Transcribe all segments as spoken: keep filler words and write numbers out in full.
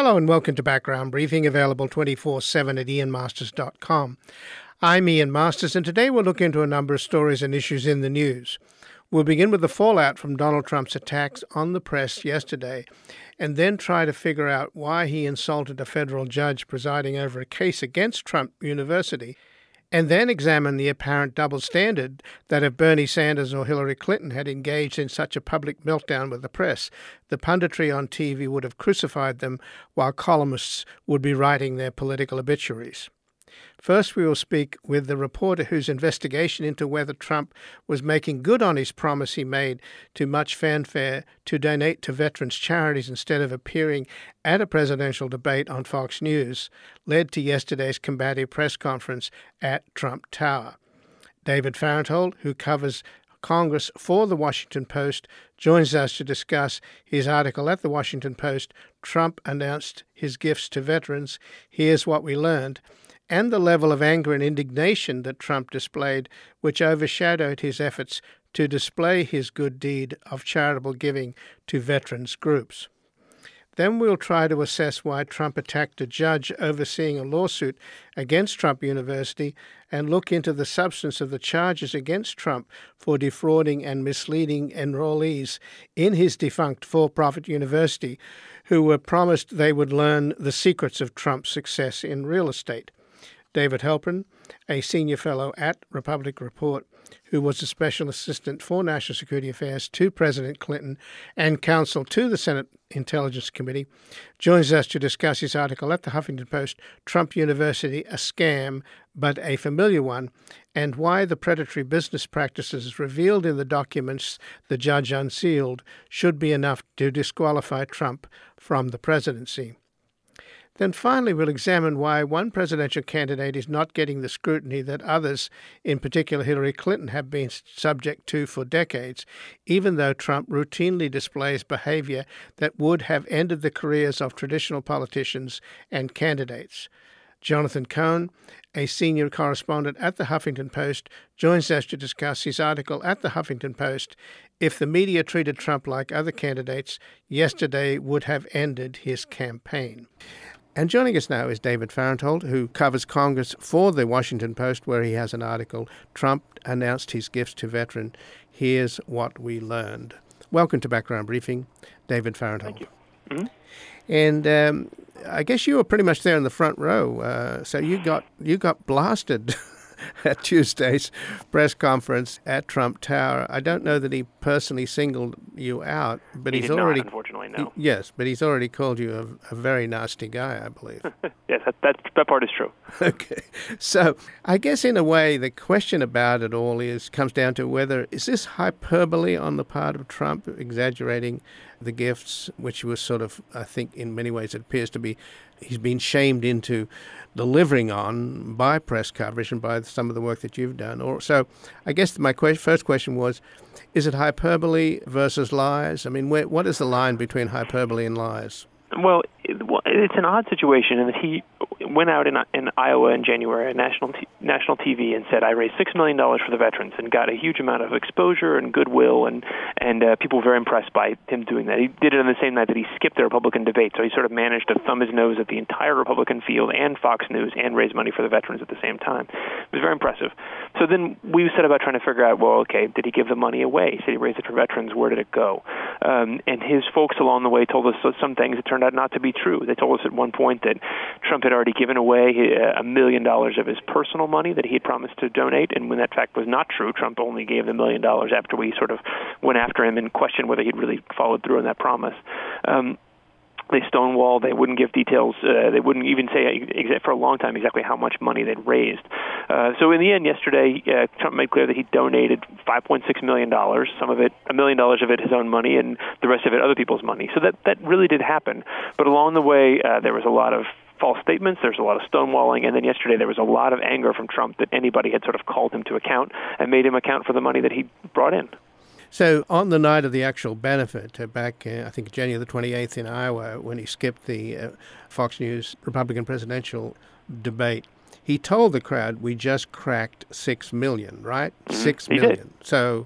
Hello and welcome to Background Briefing, available twenty-four seven at ian masters dot com. I'm Ian Masters, and today we'll look into a number of stories and issues in the news. We'll begin with the fallout from Donald Trump's attacks on the press yesterday, and then try to figure out why he insulted a federal judge presiding over a case against Trump University, and then examine the apparent double standard that if Bernie Sanders or Hillary Clinton had engaged in such a public meltdown with the press, the punditry on T V would have crucified them while columnists would be writing their political obituaries. First, we will speak with the reporter whose investigation into whether Trump was making good on his promise he made to much fanfare to donate to veterans' charities instead of appearing at a presidential debate on Fox News led to yesterday's combative press conference at Trump Tower. David Fahrenthold, who covers Congress for The Washington Post, joins us to discuss his article at The Washington Post, Trump Announced His Gifts to Veterans, Here's What We Learned, and the level of anger and indignation that Trump displayed, which overshadowed his efforts to display his good deed of charitable giving to veterans groups. Then we'll try to assess why Trump attacked a judge overseeing a lawsuit against Trump University and look into the substance of the charges against Trump for defrauding and misleading enrollees in his defunct for-profit university who were promised they would learn the secrets of Trump's success in real estate. David Halpern, a senior fellow at Republic Report, who was a special assistant for national security affairs to President Clinton and counsel to the Senate Intelligence Committee, joins us to discuss his article at the Huffington Post, Trump University, a Scam, but a Familiar One, and why the predatory business practices revealed in the documents the judge unsealed should be enough to disqualify Trump from the presidency. Then finally, we'll examine why one presidential candidate is not getting the scrutiny that others, in particular Hillary Clinton, have been subject to for decades, even though Trump routinely displays behavior that would have ended the careers of traditional politicians and candidates. Jonathan Cohn, a senior correspondent at the Huffington Post, joins us to discuss his article at the Huffington Post, If the Media Treated Trump Like Other Candidates, Yesterday Would Have Ended His Campaign. And joining us now is David Fahrenthold, who covers Congress for The Washington Post, where he has an article, Trump Announced His Gifts to Veterans, Here's What We Learned. Welcome to Background Briefing, David Fahrenthold. Thank you. Mm-hmm. And um, I guess you were pretty much there in the front row, uh, so you got you got blasted at Tuesday's press conference at Trump Tower. I don't know that he personally singled you out, but he he's did already not, unfortunately, no. He, yes, but he's already called you a, a very nasty guy, I believe. Yes, that, that that part is true. Okay, so I guess in a way the question about it all is comes down to whether is this hyperbole on the part of Trump, exaggerating the gifts, which was sort of, I think, in many ways it appears to be, he's been shamed into delivering on by press coverage and by some of the work that you've done. Or so I guess my que- first question was, is it hyperbole versus lies? I mean, where, what is the line between hyperbole and lies? Well, it, it's an odd situation in that he went out in, in Iowa in January on national t- national T V and said, I raised six million dollars for the veterans, and got a huge amount of exposure and goodwill, and, and uh, people were very impressed by him doing that. He did it on the same night that he skipped the Republican debate, so he sort of managed to thumb his nose at the entire Republican field and Fox News and raise money for the veterans at the same time. It was very impressive. So then we set about trying to figure out, well, okay, did he give the money away? He said he raised it for veterans. Where did it go? Um, and his folks along the way told us some things that turned out not to be true. They told us at one point that Trump had already given away a million dollars of his personal money that he had promised to donate, and when that fact was not true, Trump only gave the million dollars after we sort of went after him and questioned whether he'd really followed through on that promise. Um, They stonewalled. They wouldn't give details. Uh, they wouldn't even say exa- for a long time exactly how much money they'd raised. Uh, so in the end, yesterday, uh, Trump made clear that he donated five point six million dollars, some of it, a million dollars of it his own money, and the rest of it other people's money. So that, that really did happen. But along the way, uh, there was a lot of false statements, there's a lot of stonewalling, and then yesterday there was a lot of anger from Trump that anybody had sort of called him to account and made him account for the money that he brought in. So on the night of the actual benefit, uh, back, uh, I think, January the twenty-eighth in Iowa, when he skipped the uh, Fox News Republican presidential debate, he told the crowd, we just cracked six million, right? Mm-hmm. Six he million. Did. So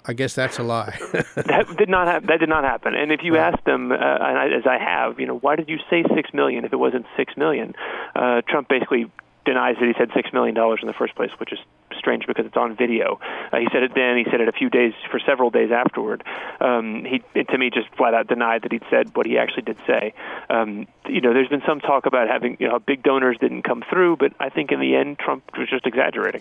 I guess that's a lie. that did not ha- that did not happen. And if you Right. ask them, uh, and I, as I have, you know, why did you say six million if it wasn't six million? Uh, Trump basically denies that he said six million dollars in the first place, which is strange because it's on video. Uh, he said it then. He said it a few days, for several days afterward. Um, he, to me, just flat out denied that he'd said what he actually did say. Um, you know, there's been some talk about having, you know, big donors didn't come through, but I think in the end, Trump was just exaggerating.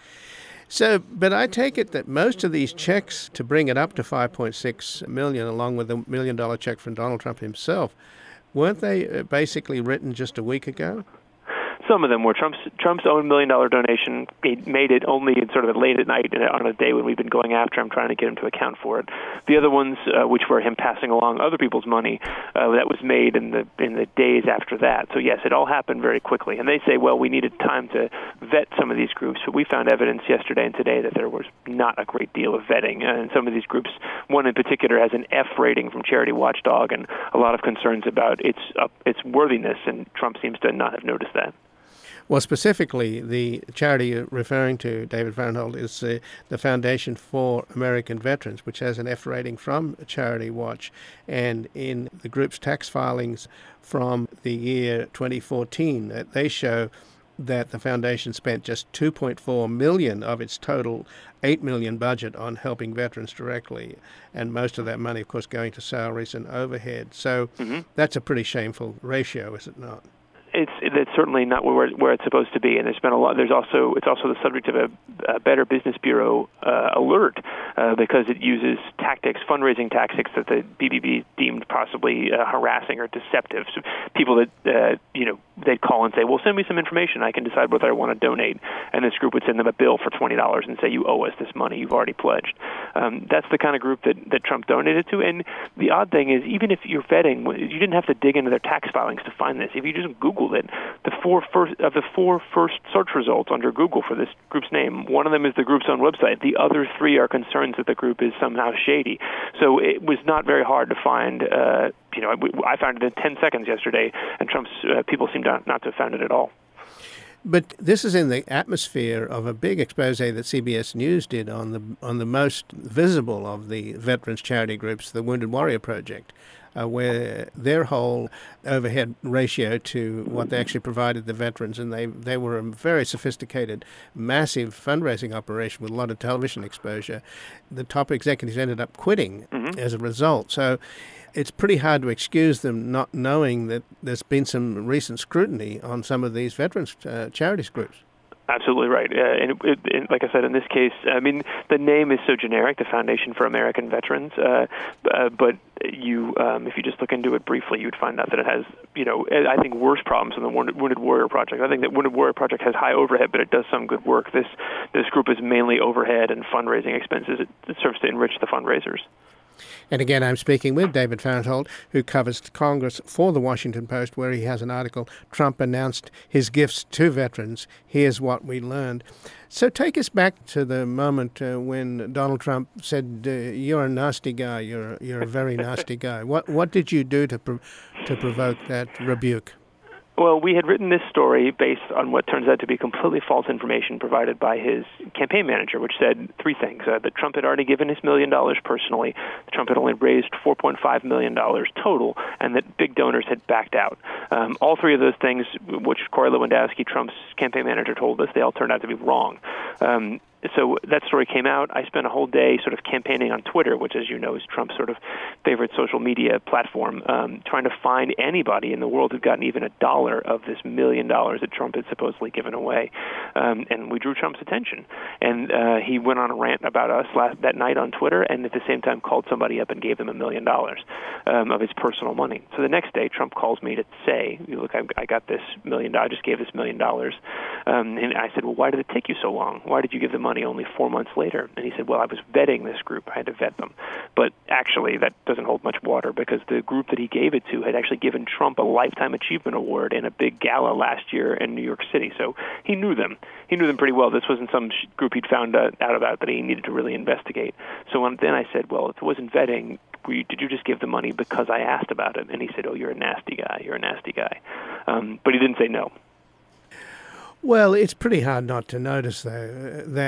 So, but I take it that most of these checks to bring it up to five point six million dollars, along with the million dollar check from Donald Trump himself, weren't they basically written just a week ago? Some of them were. Trump's Trump's own million-dollar donation. He made it only in sort of late at night on a day when we've been going after him, trying to get him to account for it. The other ones, uh, which were him passing along other people's money, uh, that was made in the in the days after that. So yes, it all happened very quickly. And they say, well, we needed time to vet some of these groups, but we found evidence yesterday and today that there was not a great deal of vetting. And some of these groups, one in particular, has an F rating from Charity Watchdog, and a lot of concerns about its uh, its worthiness. And Trump seems to not have noticed that. Well, specifically, the charity you're referring to, David Farenthold, is uh, the Foundation for American Veterans, which has an F rating from Charity Watch. And in the group's tax filings from the year twenty fourteen, uh, they show that the foundation spent just two point four million dollars of its total eight million dollars budget on helping veterans directly, and most of that money, of course, going to salaries and overhead. So mm-hmm. that's a pretty shameful ratio, is it not? It's it's certainly not where where it's supposed to be, and there's been a lot. There's also it's also the subject of a, a Better Business Bureau uh, alert uh, because it uses tactics, fundraising tactics that the B B B deemed possibly uh, harassing or deceptive. So people that uh, you know they'd call and say, "Well, send me some information. I can decide whether I want to donate." And this group would send them a bill for twenty dollars and say, "You owe us this money. You've already pledged." Um, that's the kind of group that that Trump donated to. And the odd thing is, even if you're vetting, you didn't have to dig into their tax filings to find this. If you just Google it, the four first of the four first search results under Google for this group's name, one of them is the group's own website. The other three are concerns that the group is somehow shady. So it was not very hard to find. Uh, you know, I found it in ten seconds yesterday, and Trump's uh, people seem not, not to have found it at all. But this is in the atmosphere of a big expose that C B S News did on the on the most visible of the veterans charity groups, the Wounded Warrior Project, uh, where their whole overhead ratio to what they actually provided the veterans, and they, they were a very sophisticated, massive fundraising operation with a lot of television exposure. The top executives ended up quitting mm-hmm. as a result. So it's pretty hard to excuse them not knowing that there's been some recent scrutiny on some of these veterans uh, charities groups. Absolutely right. Uh, and it, it, it, like I said, in this case, I mean, the name is so generic, the Foundation for American Veterans, uh, uh, but you, um, if you just look into it briefly, you'd find out that it has, you know, I think worse problems than the Wounded, Wounded Warrior Project. I think that Wounded Warrior Project has high overhead, but it does some good work. This this group is mainly overhead and fundraising expenses. It, it serves to enrich the fundraisers. And again, I'm speaking with David Farenthold, who covers Congress for The Washington Post, where he has an article, Trump Announced His Gifts to Veterans. Here's what we learned. So take us back to the moment uh, when Donald Trump said, uh, you're a nasty guy, you're you're a very nasty guy. What what did you do to pro- to provoke that rebuke? Well, we had written this story based on what turns out to be completely false information provided by his campaign manager, which said three things. Uh, that Trump had already given his million dollars personally, that Trump had only raised four point five million dollars total, and that big donors had backed out. Um, all three of those things, which Corey Lewandowski, Trump's campaign manager, told us, they all turned out to be wrong. Um, So that story came out. I spent a whole day sort of campaigning on Twitter, which, as you know, is Trump's sort of favorite social media platform, um, trying to find anybody in the world who'd gotten even a dollar of this million dollars that Trump had supposedly given away. Um, and we drew Trump's attention. And uh, he went on a rant about us last that night on Twitter, and at the same time called somebody up and gave them a million dollars um, of his personal money. So the next day, Trump calls me to say, look, I, I got this million dollars, I just gave this million dollars. Um, and I said, well, why did it take you so long? Why did you give the money only four months later? And he said, well, I was vetting this group. I had to vet them. But actually, that doesn't hold much water because the group that he gave it to had actually given Trump a Lifetime Achievement Award in a big gala last year in New York City. So he knew them. He knew them pretty well. This wasn't some group he'd found out about that he needed to really investigate. So when, then I said, well, if it wasn't vetting, were you, did you just give the money because I asked about it? And he said, oh, you're a nasty guy. You're a nasty guy. Um, but he didn't say no. Well, it's pretty hard not to notice, though, that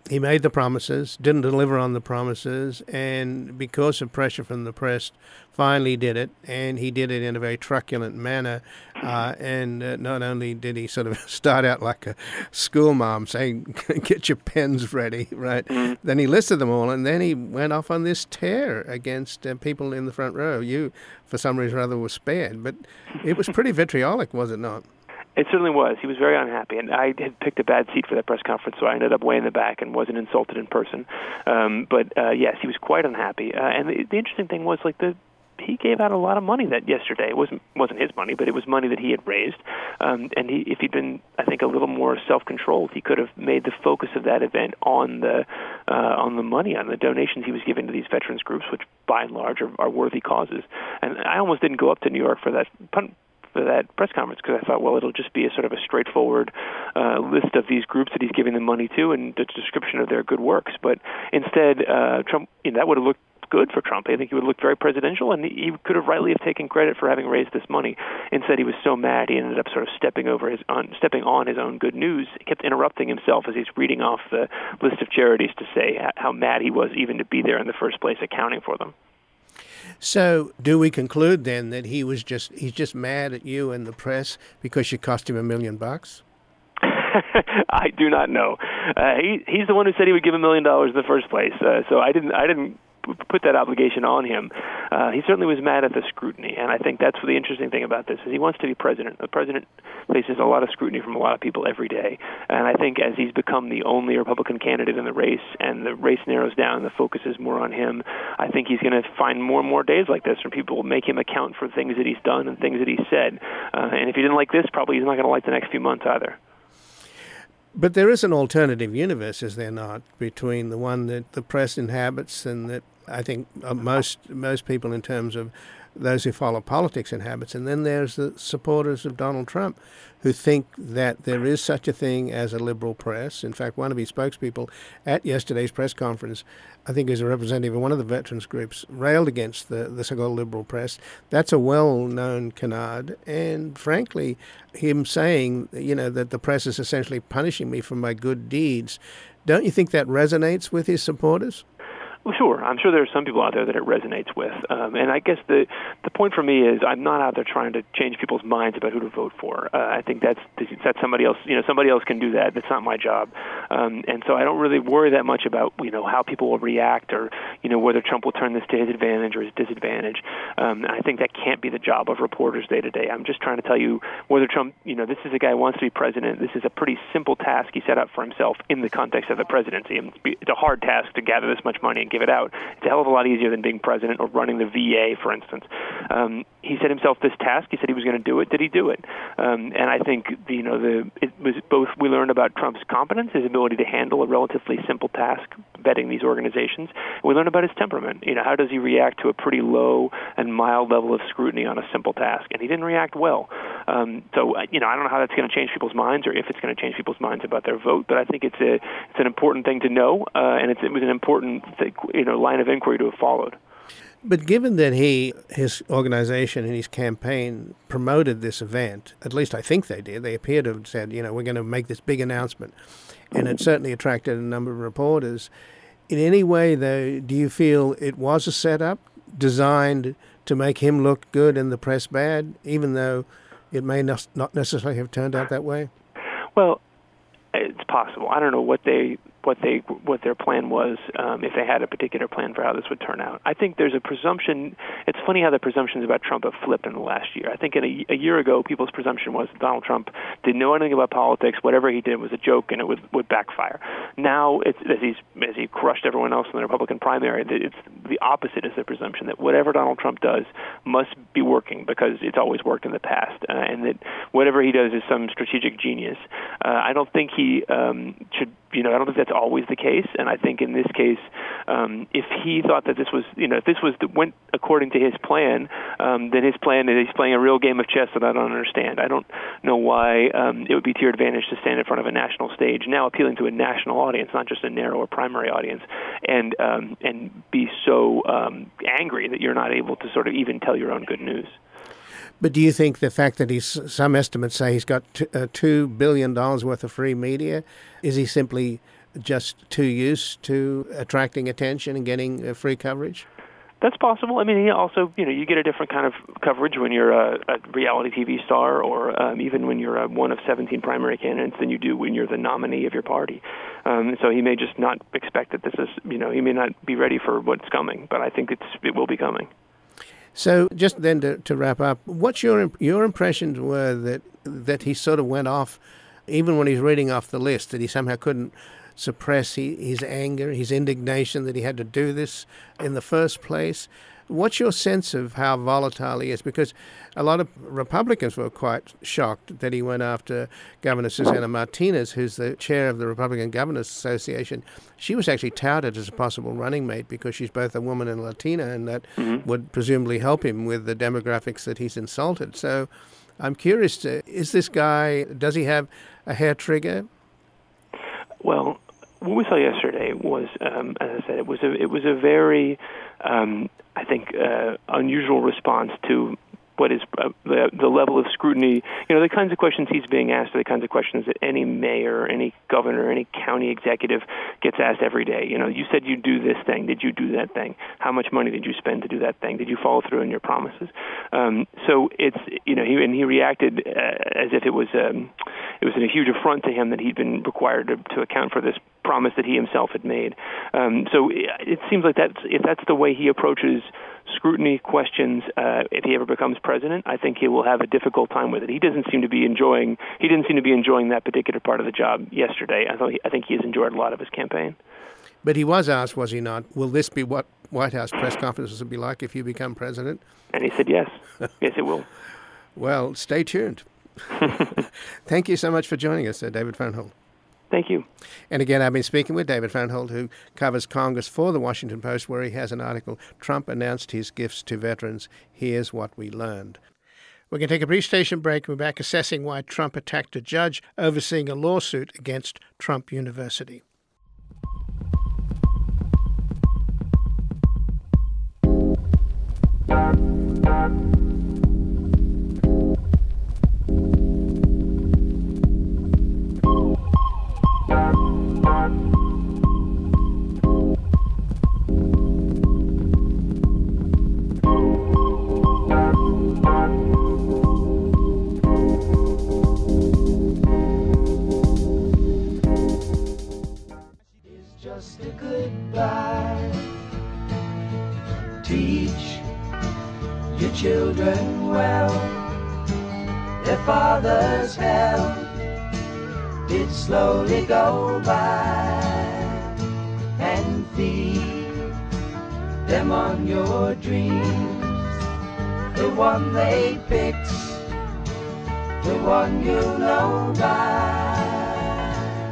he made the promises, didn't deliver on the promises, and because of pressure from the press, finally did it, and he did it in a very truculent manner. Uh, and uh, not only did he sort of start out like a school mom saying, get your pens ready, right? Mm-hmm. Then he listed them all, and then he went off on this tear against uh, people in the front row. You, for some reason or other, were spared, but it was pretty vitriolic, was it not? It certainly was. He was very unhappy, and I had picked a bad seat for that press conference, so I ended up way in the back and wasn't insulted in person. Um, but uh, yes, he was quite unhappy. Uh, and the, the interesting thing was, like, the he gave out a lot of money that yesterday. It wasn't wasn't his money, but it was money that he had raised. Um, and he, if he'd been, I think, a little more self-controlled, he could have made the focus of that event on the uh, on the money, on the donations he was giving to these veterans groups, which by and large are, are worthy causes. And I almost didn't go up to New York for that for that press conference because I thought, well, it'll just be a sort of a straightforward uh, list of these groups that he's giving them money to and the description of their good works. But instead, uh, Trump, you know, that would have looked good for Trump. I think he would look very presidential, and he could have rightly have taken credit for having raised this money. Instead, he was so mad he ended up sort of stepping over his on, stepping on his own good news. He kept interrupting himself as he's reading off the list of charities to say how mad he was even to be there in the first place, accounting for them. So, do we conclude then that he was just he's just mad at you and the press because you cost him a million bucks? I do not know. Uh, he he's the one who said he would give a million dollars in the first place. Uh, so I didn't I didn't put that obligation on him. Uh, he certainly was mad at the scrutiny, and I think that's the interesting thing about this is he wants to be president. The president faces a lot of scrutiny from a lot of people every day, and I think as he's become the only Republican candidate in the race and the race narrows down, the focus is more on him, I think he's going to find more and more days like this where people will make him account for things that he's done and things that he's said. Uh, and if he didn't like this, probably he's not going to like the next few months either. But there is an alternative universe, is there not, between the one that the press inhabits and that I think most most people in terms of those who follow politics inhabits, and then there's the supporters of Donald Trump who think that there is such a thing as a liberal press. In fact, one of his spokespeople at yesterday's press conference, I think is a representative of one of the veterans groups, railed against the, the so-called liberal press. That's a well-known canard, and frankly, him saying, you know, that the press is essentially punishing me for my good deeds, don't you think that resonates with his supporters? Well, sure. I'm sure there are some people out there that it resonates with. Um, and I guess the the point for me is I'm not out there trying to change people's minds about who to vote for. Uh, I think that's that's somebody else. You know, somebody else can do that. That's not my job. Um, and so I don't really worry that much about, you know, how people will react or, you know, whether Trump will turn this to his advantage or his disadvantage. Um, I think that can't be the job of reporters day to day. I'm just trying to tell you whether Trump, you know, this is a guy who wants to be president. This is a pretty simple task he set up for himself in the context of the presidency. It's a hard task to gather this much money and give it out. It's a hell of a lot easier than being president or running the V A, for instance. Um, he set himself this task. He said he was going to do it. Did he do it? Um, and I think you know the it was both. We learned about Trump's competence, his ability to handle a relatively simple task, vetting these organizations. And we learned about his temperament. You know, how does he react to a pretty low and mild level of scrutiny on a simple task? And he didn't react well. Um, so you know, I don't know how that's going to change people's minds or if it's going to change people's minds about their vote. But I think it's a it's an important thing to know, uh, and it's, it was an important thing, you know. line of inquiry to have followed. But given that he, his organization and his campaign promoted this event, at least I think they did, they appear to have said, you know, we're going to make this big announcement, and it certainly attracted a number of reporters. In any way, though, do you feel it was a setup designed to make him look good and the press bad, even though it may not necessarily have turned out that way? Well, it's possible. I don't know what they what they what their plan was, um, if they had a particular plan for how this would turn out. I think there's a presumption. It's funny how the presumptions about Trump have flipped in the last year. I think in a, a year ago, people's presumption was that Donald Trump didn't know anything about politics. Whatever he did was a joke, and it would, would backfire. Now, it's, as he's as he crushed everyone else in the Republican primary, it's the opposite is the presumption that whatever Donald Trump does must be working because it's always worked in the past, uh, and that whatever he does is some strategic genius. Uh, I don't think he um, should. You know, I don't think that's always the case, and I think in this case, um, if he thought that this was, you know, if this was the, went according to his plan, um, then his plan is he's playing a real game of chess that I don't understand. I don't know why um, it would be to your advantage to stand in front of a national stage now, appealing to a national audience, not just a narrower primary audience, and um, and be so um, angry that you're not able to sort of even tell your own good news. But do you think the fact that he's, some estimates say he's got t- uh, two billion dollars worth of free media, is he simply just too used to attracting attention and getting uh, free coverage? That's possible. I mean, he also, you know, you get a different kind of coverage when you're a, a reality T V star, or um, even when you're a, one of seventeen primary candidates than you do when you're the nominee of your party. Um, so he may just not expect that this is, you know, he may not be ready for what's coming, but I think it's it will be coming. So just then to, to wrap up, what's your your impressions were that that he sort of went off, even when he's reading off the list, that he somehow couldn't suppress his anger, his indignation that he had to do this in the first place. What's your sense of how volatile he is? Because a lot of Republicans were quite shocked that he went after Governor Susana Martinez, who's the chair of the Republican Governors Association. She was actually touted as a possible running mate because she's both a woman and a Latina, and that mm-hmm. would presumably help him with the demographics that he's insulted. So I'm curious, to, is this guy, does he have a hair trigger? Well, what we saw yesterday was, um, as I said, it was a it was a very, um, I think, uh, unusual response to what is uh, the, the level of scrutiny. You know, the kinds of questions he's being asked are the kinds of questions that any mayor, any governor, any county executive gets asked every day. You know, you said you'd do this thing. Did you do that thing? How much money did you spend to do that thing? Did you follow through on your promises? Um, so it's, you know, he, and he reacted uh, as if it was um, it was a huge affront to him that he'd been required to, to account for this promise that he himself had made. Um, so it seems like that's, if that's the way he approaches scrutiny questions, uh, if he ever becomes president, I think he will have a difficult time with it. He doesn't seem to be enjoying. He didn't seem to be enjoying that particular part of the job yesterday. I thought. He, I think he has enjoyed a lot of his campaign. But he was asked, was he not? Will this be what White House press conferences will be like if you become president? And he said yes. Yes, it will. Well, stay tuned. Thank you so much for joining us, uh, David Fernhold. Thank you. And again, I've been speaking with David Fernhold, who covers Congress for the Washington Post, where he has an article, Trump Announced His Gifts to Veterans. Here's what we learned. We're going to take a brief station break. We're back assessing why Trump attacked a judge overseeing a lawsuit against Trump University. Children well, their father's help did slowly go by, and feed them on your dreams, the one they picked, the one you know by.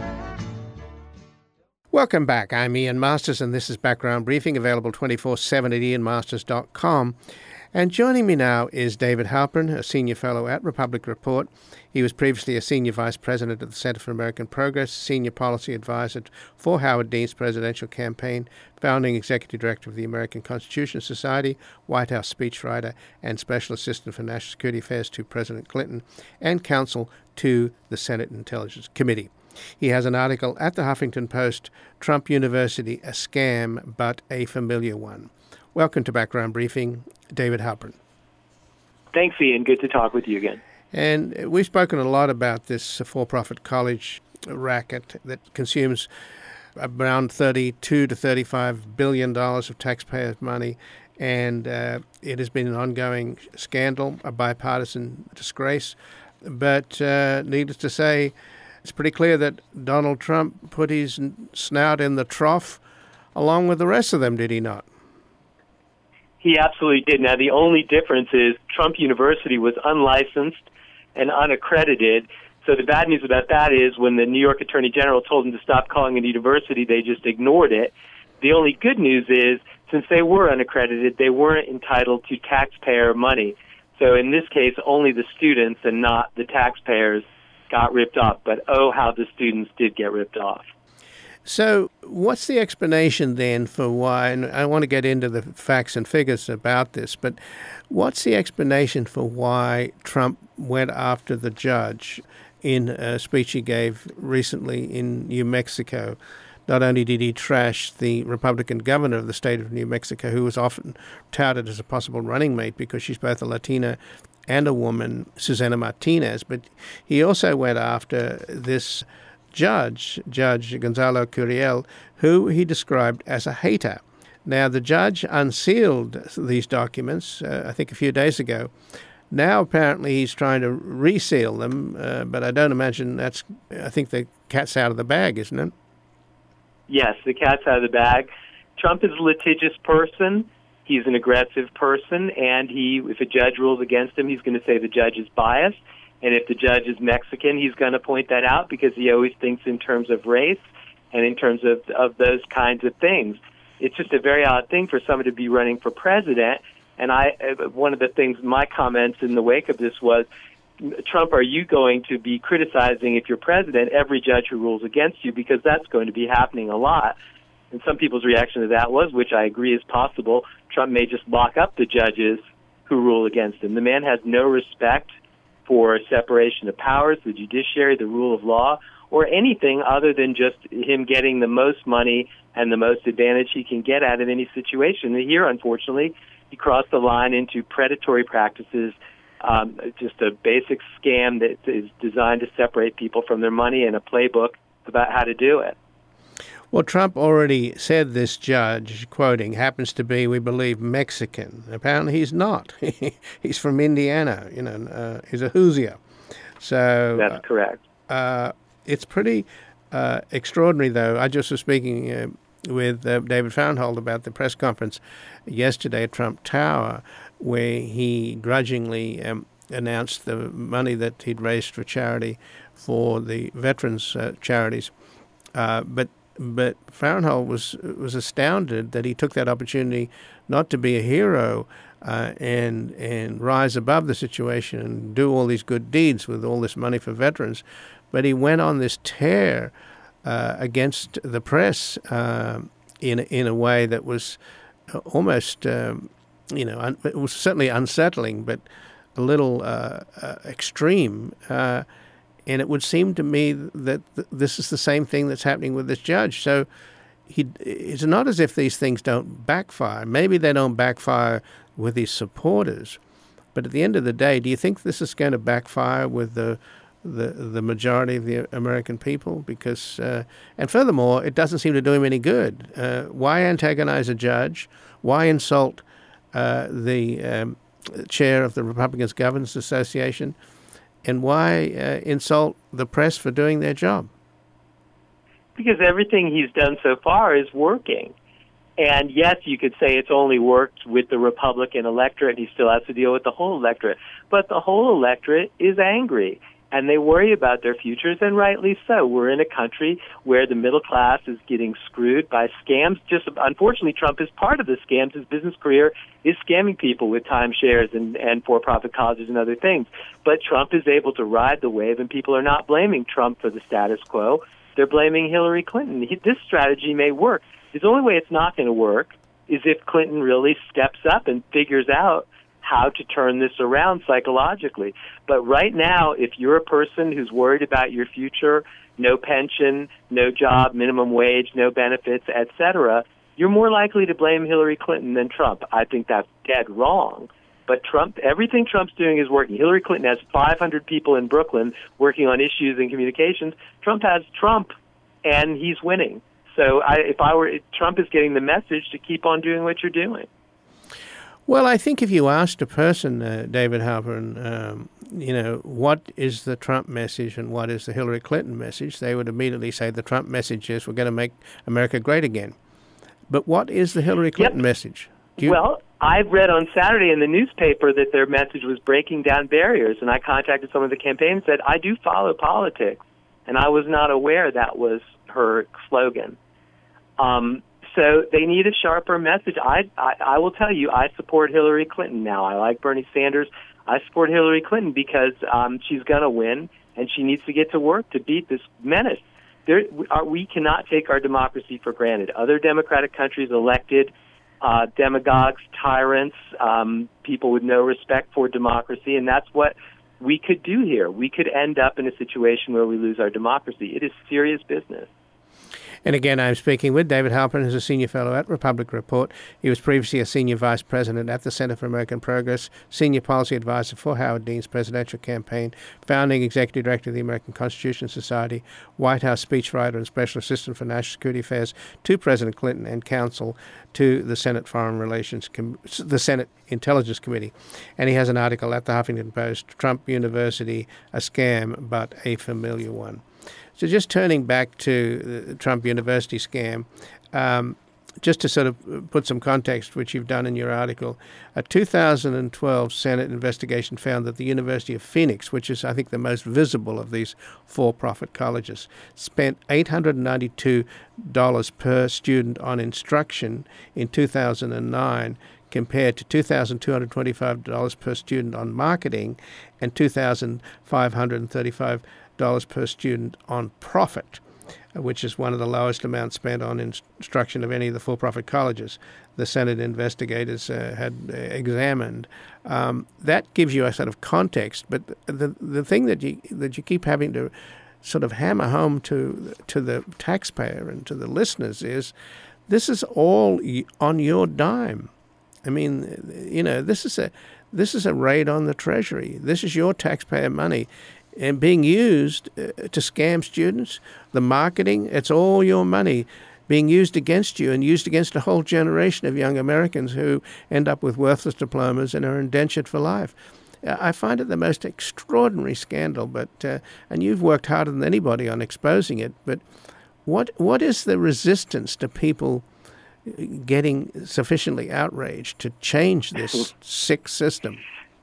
Welcome back. I'm Ian Masters, and this is Background Briefing, available twenty-four seven at ian masters dot com. And joining me now is David Halperin, a senior fellow at Republic Report. He was previously a senior vice president at the Center for American Progress, senior policy advisor for Howard Dean's presidential campaign, founding executive director of the American Constitution Society, White House speechwriter, and special assistant for national security affairs to President Clinton, and counsel to the Senate Intelligence Committee. He has an article at the Huffington Post, Trump University, a scam, but a familiar one. Welcome to Background Briefing, David Halperin. Thanks, Ian. Good to talk with you again. And we've spoken a lot about this for-profit college racket that consumes around thirty-two to thirty-five billion dollars of taxpayers' money, and uh, it has been an ongoing scandal, a bipartisan disgrace. But uh, needless to say, it's pretty clear that Donald Trump put his snout in the trough along with the rest of them, did he not? He absolutely did. Now, the only difference is Trump University was unlicensed and unaccredited. So the bad news about that is when the New York Attorney General told him to stop calling it a university, they just ignored it. The only good news is, since they were unaccredited, they weren't entitled to taxpayer money. So in this case, only the students and not the taxpayers got ripped off. But oh, how the students did get ripped off. So what's the explanation then for why, and I want to get into the facts and figures about this, but what's the explanation for why Trump went after the judge in a speech he gave recently in New Mexico? not only did he trash the Republican governor of the state of New Mexico, who was often touted as a possible running mate because she's both a Latina and a woman, Susana Martinez, but he also went after this judge, Judge Gonzalo Curiel, who he described as a hater. Now, the judge unsealed these documents, uh, I think a few days ago. Now, apparently, he's trying to reseal them, uh, but I don't imagine that's, I think the cat's out of the bag, isn't it? Yes, the cat's out of the bag. Trump is a litigious person. He's an aggressive person, and he, if a judge rules against him, he's going to say the judge is biased. And if the judge is Mexican, he's going to point that out because he always thinks in terms of race and in terms of, of those kinds of things. It's just a very odd thing for someone to be running for president. And I, one of the things, my comments in the wake of this was, Trump, are you going to be criticizing, if you're president, every judge who rules against you? Because that's going to be happening a lot. And some people's reaction to that was, which I agree is possible, Trump may just lock up the judges who rule against him. The man has no respect for separation of powers, the judiciary, the rule of law, or anything other than just him getting the most money and the most advantage he can get out of any situation. And here, unfortunately, he crossed the line into predatory practices, um, just a basic scam that is designed to separate people from their money and a playbook about how to do it. Well, Trump already said this judge, quoting, happens to be, we believe, Mexican. Apparently he's not. He's from Indiana. You know, uh, he's a Hoosier. So that's correct. Uh, it's pretty uh, extraordinary, though. I just was speaking uh, with uh, David Farnhold about the press conference yesterday at Trump Tower, where he grudgingly um, announced the money that he'd raised for charity for the veterans' uh, charities. Uh, but But Farnhold was was astounded that he took that opportunity not to be a hero uh, and and rise above the situation and do all these good deeds with all this money for veterans, but he went on this tear uh, against the press uh, in in a way that was almost um, you know un- it was certainly unsettling, but a little uh, uh, extreme. Uh, And it would seem to me that th- this is the same thing that's happening with this judge. So he, it's not as if these things don't backfire. Maybe they don't backfire with his supporters. But at the end of the day, do you think this is going to backfire with the the, the majority of the American people? Because, uh, and furthermore, it doesn't seem to do him any good. Uh, why antagonize a judge? Why insult uh, the um, chair of the Republicans Governors Association? And why uh, insult the press for doing their job? Because everything he's done so far is working. And yes, you could say it's only worked with the Republican electorate, and he still has to deal with the whole electorate. But the whole electorate is angry, and they worry about their futures, and rightly so. We're in a country where the middle class is getting screwed by scams. Just unfortunately, Trump is part of the scams. His business career is scamming people with timeshares and, and for-profit colleges and other things. But Trump is able to ride the wave, and people are not blaming Trump for the status quo. They're blaming Hillary Clinton. He, this strategy may work. The only way it's not going to work is if Clinton really steps up and figures out how to turn this around psychologically. But right now, if you're a person who's worried about your future, no pension, no job, minimum wage, no benefits, et cetera, you're more likely to blame Hillary Clinton than Trump. I think that's dead wrong. But Trump, everything Trump's doing is working. Hillary Clinton has five hundred people in Brooklyn working on issues and communications. Trump has Trump, and he's winning. So I, if I were, Trump is getting the message to keep on doing what you're doing. Well, I think if you asked a person, uh, David Halperin, um, you know, what is the Trump message and what is the Hillary Clinton message, they would immediately say the Trump message is we're going to make America great again. But what is the Hillary Clinton yep. message? Do you... Well, I read on Saturday in the newspaper that their message was breaking down barriers, and I contacted some of the campaign and said, I do follow politics, and I was not aware that was her slogan. Um So they need a sharper message. I, I I will tell you, I support Hillary Clinton now. I like Bernie Sanders. I support Hillary Clinton because um, she's going to win, and she needs to get to work to beat this menace. There, we, are, we cannot take our democracy for granted. Other democratic countries elected uh, demagogues, tyrants, um, people with no respect for democracy, and that's what we could do here. We could end up in a situation where we lose our democracy. It is serious business. And again, I'm speaking with David Halpern, who's a senior fellow at Republic Report. He was previously a senior vice president at the Center for American Progress, senior policy advisor for Howard Dean's presidential campaign, founding executive director of the American Constitution Society, White House speechwriter and special assistant for national security affairs to President Clinton, and counsel to the Senate Foreign Relations, Com- the Senate Intelligence Committee. And he has an article at the Huffington Post, Trump University, a scam, but a familiar one. So just turning back to the Trump University scam, um, just to sort of put some context, which you've done in your article, a two thousand twelve Senate investigation found that the University of Phoenix, which is, I think, the most visible of these for-profit colleges, spent eight hundred ninety-two dollars per student on instruction in two thousand nine, compared to two thousand two hundred twenty-five dollars per student on marketing and two thousand five hundred thirty-five dollars per student on profit, which is one of the lowest amounts spent on instruction of any of the for-profit colleges the Senate investigators uh, had uh, examined. Um, that gives you a sort of context, but the the thing that you that you keep having to sort of hammer home to to the taxpayer and to the listeners is, this is all on your dime. I mean, you know, this is a this is a raid on the Treasury. This is your taxpayer money, and being used uh, to scam students. The marketing, it's all your money being used against you and used against a whole generation of young Americans who end up with worthless diplomas and are indentured for life. I find it the most extraordinary scandal, but uh, and you've worked harder than anybody on exposing it. But what what is the resistance to people getting sufficiently outraged to change this sick system?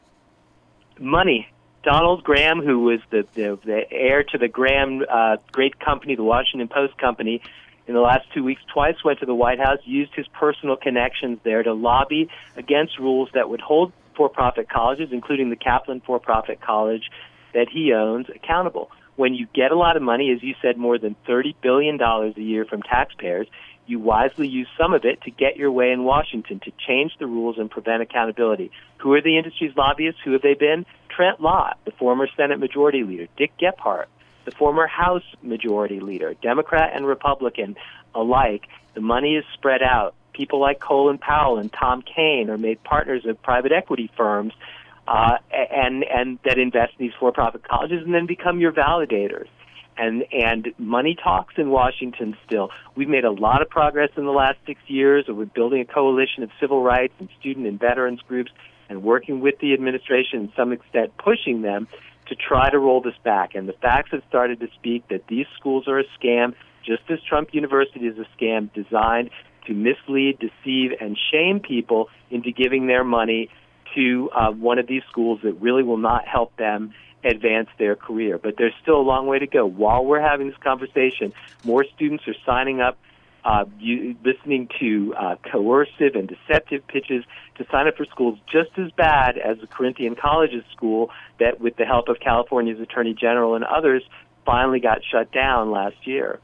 Money. Donald Graham, who was the, the, the heir to the Graham uh, great company, the Washington Post company, in the last two weeks twice went to the White House, used his personal connections there to lobby against rules that would hold for-profit colleges, including the Kaplan for-profit college that he owns, accountable. When you get a lot of money, as you said, more than thirty billion dollars a year from taxpayers, you wisely use some of it to get your way in Washington, to change the rules and prevent accountability. Who are the industry's lobbyists? Who have they been? Trent Lott, the former Senate Majority Leader, Dick Gephardt, the former House Majority Leader, Democrat and Republican alike. The money is spread out. People like Colin Powell and Tom Kean are made partners of private equity firms uh, and and that invest in these for-profit colleges and then become your validators. And and money talks in Washington still. We've made a lot of progress in the last six years. We're building a coalition of civil rights and student and veterans groups and working with the administration, to some extent pushing them to try to roll this back. And the facts have started to speak that these schools are a scam, just as Trump University is a scam designed to mislead, deceive, and shame people into giving their money to uh, one of these schools that really will not help them advance their career. But there's still a long way to go. While we're having this conversation, more students are signing up, uh, you, listening to uh, coercive and deceptive pitches to sign up for schools just as bad as the Corinthian Colleges school that, with the help of California's Attorney General and others, finally got shut down last year.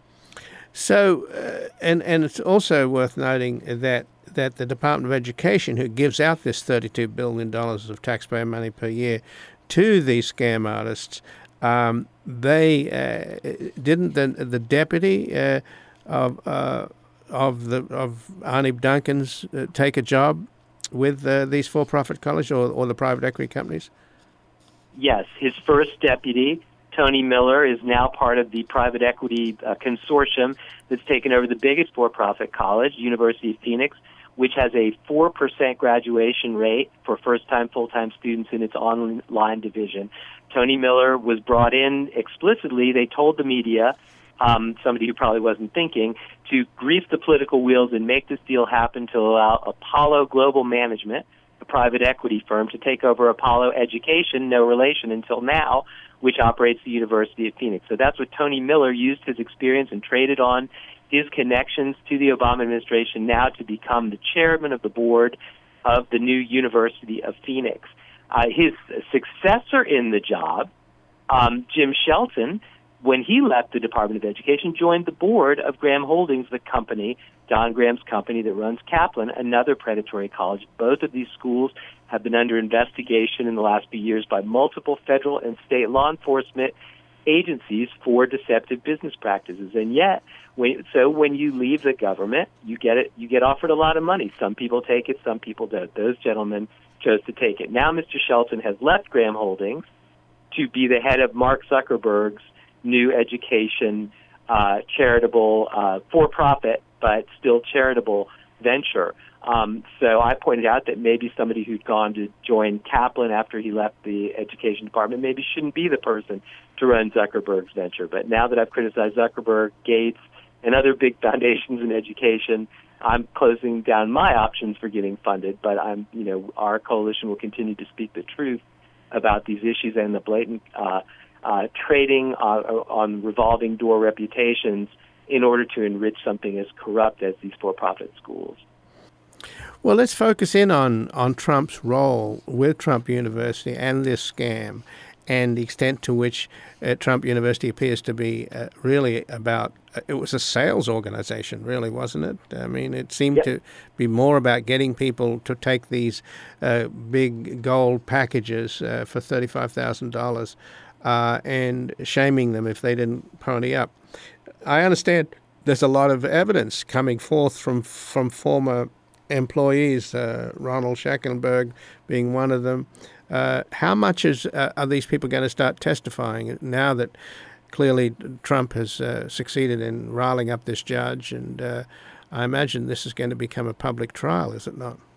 So, uh, and and it's also worth noting that that the Department of Education, who gives out this thirty-two billion dollars of taxpayer money per year to these scam artists, um, they uh, didn't the the deputy uh, of uh, of the of Arnie Duncan's uh, take a job with uh, these for-profit colleges or, or the private equity companies? Yes, his first deputy, Tony Miller, is now part of the private equity uh, consortium that's taken over the biggest for-profit college, University of Phoenix, which has a four percent graduation rate for first-time, full-time students in its online division. Tony Miller was brought in explicitly, they told the media, um, somebody who probably wasn't thinking, to grease the political wheels and make this deal happen to allow Apollo Global Management, a private equity firm, to take over Apollo Education, no relation until now, which operates the University of Phoenix. So that's what Tony Miller used his experience and traded on his connections to the Obama administration now to become the chairman of the board of the new University of Phoenix. Uh, his successor in the job, um, Jim Shelton, when he left the Department of Education, joined the board of Graham Holdings, the company, Don Graham's company that runs Kaplan, another predatory college. Both of these schools have been under investigation in the last few years by multiple federal and state law enforcement agencies for deceptive business practices. And yet, when, so when you leave the government, you get it. You get offered a lot of money. Some people take it, some people don't. Those gentlemen chose to take it. Now, Mister Shelton has left Graham Holdings to be the head of Mark Zuckerberg's new education, uh, charitable, uh, for-profit, but still charitable venture. Um, so I pointed out that maybe somebody who'd gone to join Kaplan after he left the education department maybe shouldn't be the person to run Zuckerberg's venture. But now that I've criticized Zuckerberg, Gates, and other big foundations in education, I'm closing down my options for getting funded. But I'm, you know, our coalition will continue to speak the truth about these issues and the blatant uh, uh, trading uh, on revolving door reputations in order to enrich something as corrupt as these for-profit schools. Well, let's focus in on, on Trump's role with Trump University and this scam and the extent to which uh, Trump University appears to be uh, really about, uh, it was a sales organization, really, wasn't it? I mean, it seemed yep. to be more about getting people to take these uh, big gold packages uh, for thirty-five thousand dollars uh, and shaming them if they didn't pony up. I understand there's a lot of evidence coming forth from, from former employees, uh, Ronald Schackenberg being one of them. Uh, how much is uh, are these people going to start testifying now that clearly Trump has uh, succeeded in riling up this judge? And uh, I imagine this is going to become a public trial, is it not?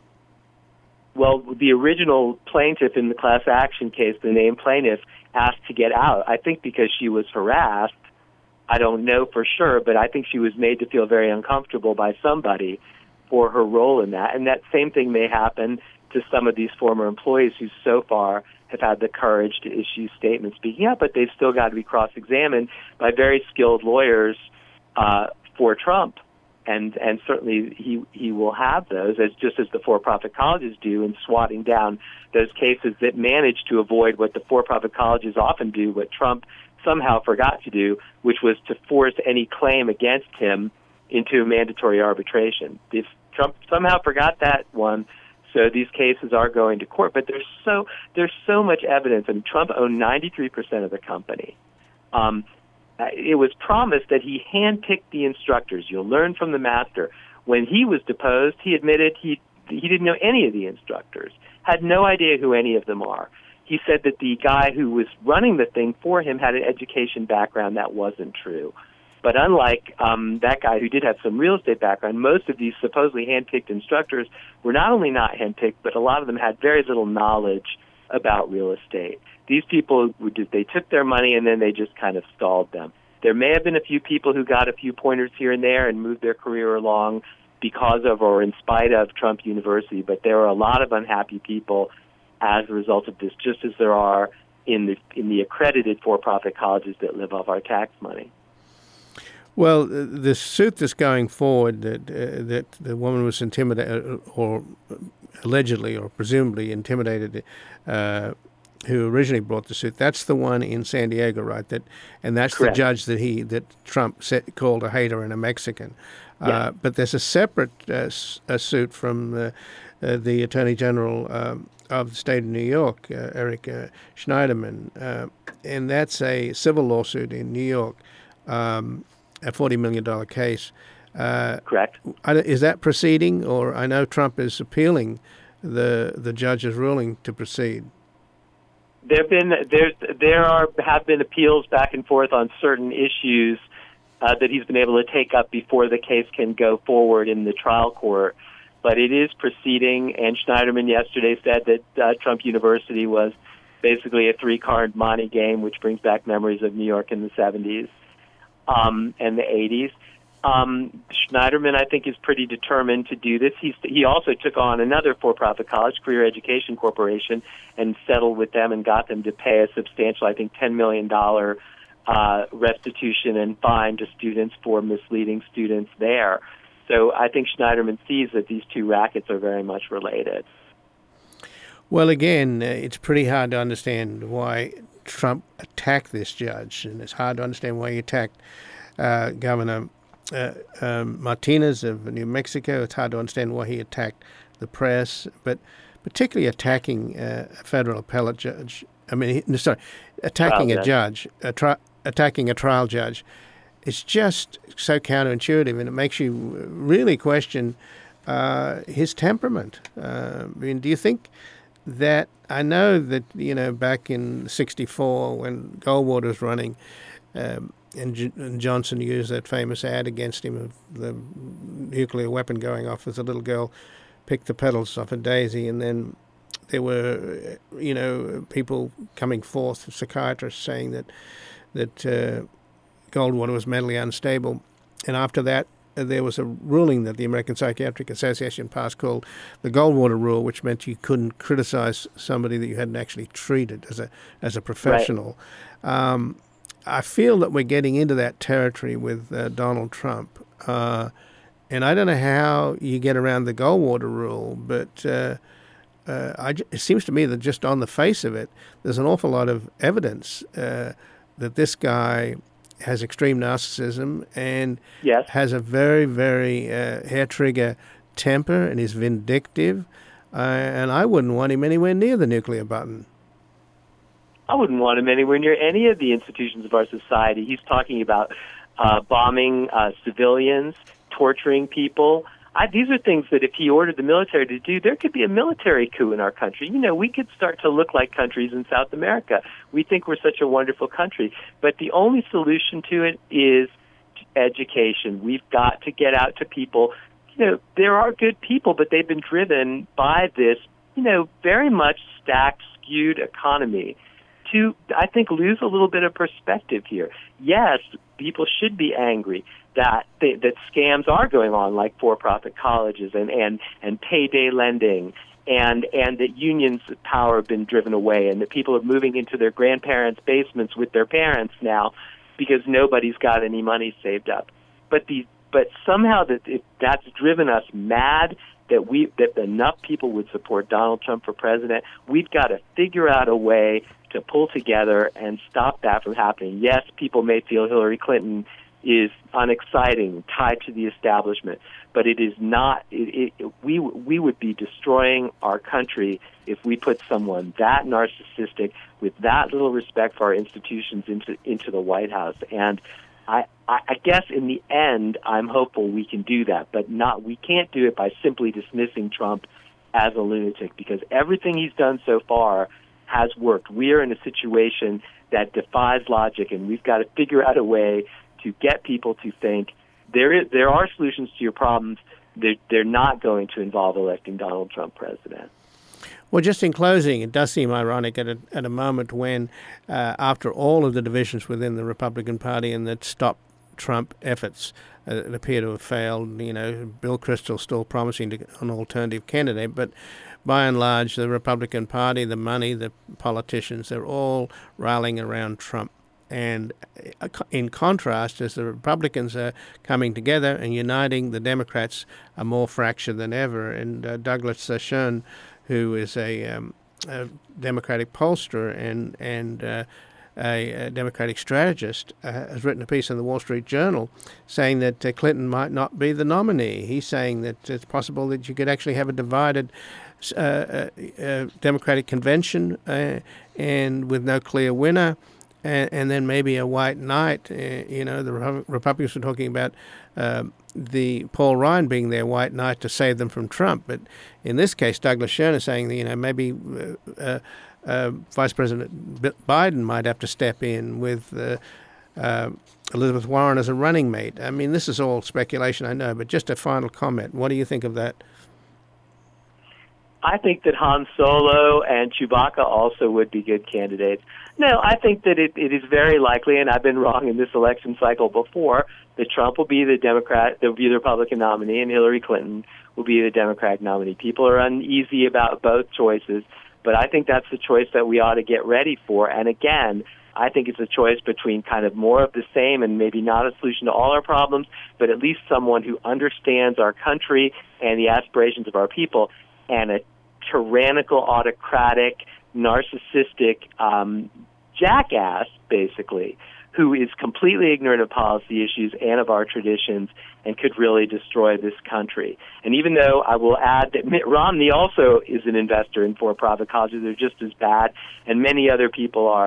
Well, the original plaintiff in the class action case, the named plaintiff, asked to get out, I think because she was harassed. I don't know for sure, but I think she was made to feel very uncomfortable by somebody for her role in that. And that same thing may happen to some of these former employees who so far have had the courage to issue statements speaking up, but they've still got to be cross-examined by very skilled lawyers uh, for Trump. And and certainly he he will have those, as just as the for-profit colleges do, in swatting down those cases that manage to avoid what the for-profit colleges often do, what Trump somehow forgot to do, which was to force any claim against him into mandatory arbitration. If Trump somehow forgot that one, so these cases are going to court. But there's so there's so much evidence. I mean, Trump owned ninety-three percent of the company. Um, it was promised that he handpicked the instructors. You'll learn from the master. When he was deposed, he admitted he he didn't know any of the instructors, had no idea who any of them are. He said that the guy who was running the thing for him had an education background. That wasn't true. But unlike um, that guy who did have some real estate background, most of these supposedly handpicked instructors were not only not handpicked, but a lot of them had very little knowledge about real estate. These people, they took their money and then they just kind of stalled them. There may have been a few people who got a few pointers here and there and moved their career along because of or in spite of Trump University, but there are a lot of unhappy people as a result of this, just as there are in the in the accredited for-profit colleges that live off our tax money. Well, the suit that's going forward that uh, that the woman was intimidated or allegedly or presumably intimidated, uh, who originally brought the suit, that's the one in San Diego, right? That and that's Correct. The judge that he that Trump said, called a hater and a Mexican. Yeah. Uh, but there's a separate uh, a suit from uh, uh, the Attorney General um, of the state of New York, uh, Eric uh, Schneiderman, uh, and that's a civil lawsuit in New York. Um, a forty million dollars case. Uh, Correct. Is that proceeding, or I know Trump is appealing the the judge's ruling to proceed? There have been there's there are have been appeals back and forth on certain issues uh, that he's been able to take up before the case can go forward in the trial court. But it is proceeding, and Schneiderman yesterday said that uh, Trump University was basically a three-card monte game, which brings back memories of New York in the seventies. Um, and the eighties. Um, Schneiderman, I think, is pretty determined to do this. He's, he also took on another for-profit college, Career Education Corporation, and settled with them and got them to pay a substantial, I think, ten million dollars uh, restitution and fine to students for misleading students there. So I think Schneiderman sees that these two rackets are very much related. Well, again, uh, it's pretty hard to understand why Trump attacked this judge, and it's hard to understand why he attacked uh, Governor uh, um, Martinez of New Mexico. It's hard to understand why he attacked the press, but particularly attacking uh, a federal appellate judge. I mean, he, sorry, attacking trial a judge, a tri- attacking a trial judge. It's just so counterintuitive, and it makes you really question uh, his temperament. Uh, I mean, do you think that, I know that, you know, back in sixty-four when Goldwater was running, um, and, J- and Johnson used that famous ad against him of the nuclear weapon going off as a little girl picked the petals off a daisy, and then there were, you know, people coming forth, psychiatrists saying that, that uh, Goldwater was mentally unstable. And after that, uh, there was a ruling that the American Psychiatric Association passed called the Goldwater Rule, which meant you couldn't criticize somebody that you hadn't actually treated as a as a professional. Right. Um, I feel that we're getting into that territory with uh, Donald Trump. Uh, and I don't know how you get around the Goldwater Rule, but uh, uh, I, it seems to me that just on the face of it, there's an awful lot of evidence uh, that this guy has extreme narcissism and yes. has a very, very uh, hair-trigger temper and is vindictive, uh, and I wouldn't want him anywhere near the nuclear button. I wouldn't want him anywhere near any of the institutions of our society. He's talking about uh, bombing uh, civilians, torturing people. I, these are things that if he ordered the military to do, there could be a military coup in our country. You know, we could start to look like countries in South America. We think we're such a wonderful country. But the only solution to it is education. We've got to get out to people. You know, there are good people, but they've been driven by this, you know, very much stacked, skewed economy to, I think, lose a little bit of perspective here. Yes, people should be angry that they, that scams are going on, like for-profit colleges and, and, and payday lending, and and that unions' power have been driven away, and that people are moving into their grandparents' basements with their parents now because nobody's got any money saved up. But the but somehow that it, that's driven us mad that we that enough people would support Donald Trump for president. We've got to figure out a way to pull together and stop that from happening. Yes, people may feel Hillary Clinton is unexciting, tied to the establishment, but it is not. It, it, we we would be destroying our country if we put someone that narcissistic with that little respect for our institutions into into the White House. And I, I, I guess in the end, I'm hopeful we can do that, but not. We can't do it by simply dismissing Trump as a lunatic, because everything he's done so far has worked. We are in a situation that defies logic, and we've got to figure out a way to get people to think there is there are solutions to your problems. They're, they're not going to involve electing Donald Trump president. Well, just in closing, it does seem ironic at a, at a moment when, uh, after all of the divisions within the Republican Party and that stop Trump efforts uh, that appear to have failed, you know, Bill Kristol still promising to, an alternative candidate, but by and large, the Republican Party, the money, the politicians, they're all rallying around Trump. And in contrast, as the Republicans are coming together and uniting, the Democrats are more fractured than ever. And uh, Douglas Schoen, who is a, um, a Democratic pollster and and uh, a, a Democratic strategist, uh, has written a piece in the Wall Street Journal saying that uh, Clinton might not be the nominee. He's saying that it's possible that you could actually have a divided uh, uh, uh, Democratic convention uh, and with no clear winner. And, and then maybe a white knight. Uh, you know, the Republicans were talking about uh, the Paul Ryan being their white knight to save them from Trump. But in this case, Douglas Schoen is saying that, you know, maybe uh, uh, uh, Vice President Biden might have to step in with uh, uh, Elizabeth Warren as a running mate. I mean, this is all speculation, I know, but just a final comment. What do you think of that? I think that Han Solo and Chewbacca also would be good candidates. No, I think that it, it is very likely, and I've been wrong in this election cycle before, that Trump will be the Democrat, will be the Republican nominee, and Hillary Clinton will be the Democratic nominee. People are uneasy about both choices, but I think that's the choice that we ought to get ready for. And again, I think it's a choice between kind of more of the same and maybe not a solution to all our problems, but at least someone who understands our country and the aspirations of our people, and a tyrannical, autocratic, narcissistic um, jackass, basically, who is completely ignorant of policy issues and of our traditions and could really destroy this country. And even though I will add that Mitt Romney also is an investor in for-profit colleges, they're just as bad, and many other people are.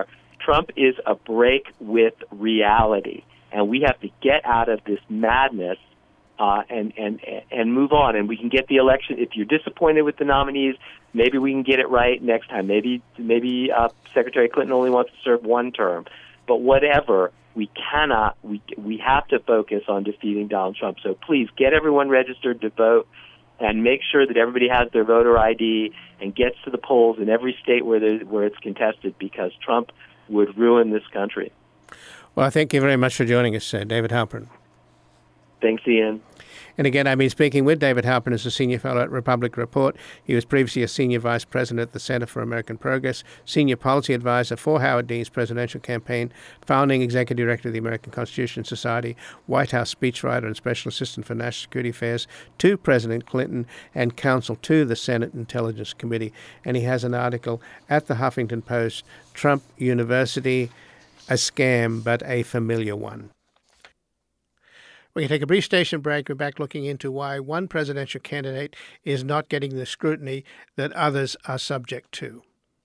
Trump is a break with reality, and we have to get out of this madness uh, and and and move on. And we can get the election. If you're disappointed with the nominees, maybe we can get it right next time. Maybe maybe uh, Secretary Clinton only wants to serve one term, but whatever. We cannot. We we have to focus on defeating Donald Trump. So please get everyone registered to vote, and make sure that everybody has their voter I D and gets to the polls in every state where there, where it's contested, because Trump would ruin this country. Well, thank you very much for joining us, uh, David Halperin. Thanks, Ian. And again, I've been speaking with David Halperin as a senior fellow at Republic Report. He was previously a senior vice president at the Center for American Progress, senior policy advisor for Howard Dean's presidential campaign, founding executive director of the American Constitution Society, White House speechwriter and special assistant for national security affairs to President Clinton, and counsel to the Senate Intelligence Committee. And he has an article at the Huffington Post, Trump University, a scam, but a familiar one. We can take a brief station break. We're back looking into why one presidential candidate is not getting the scrutiny that others are subject to.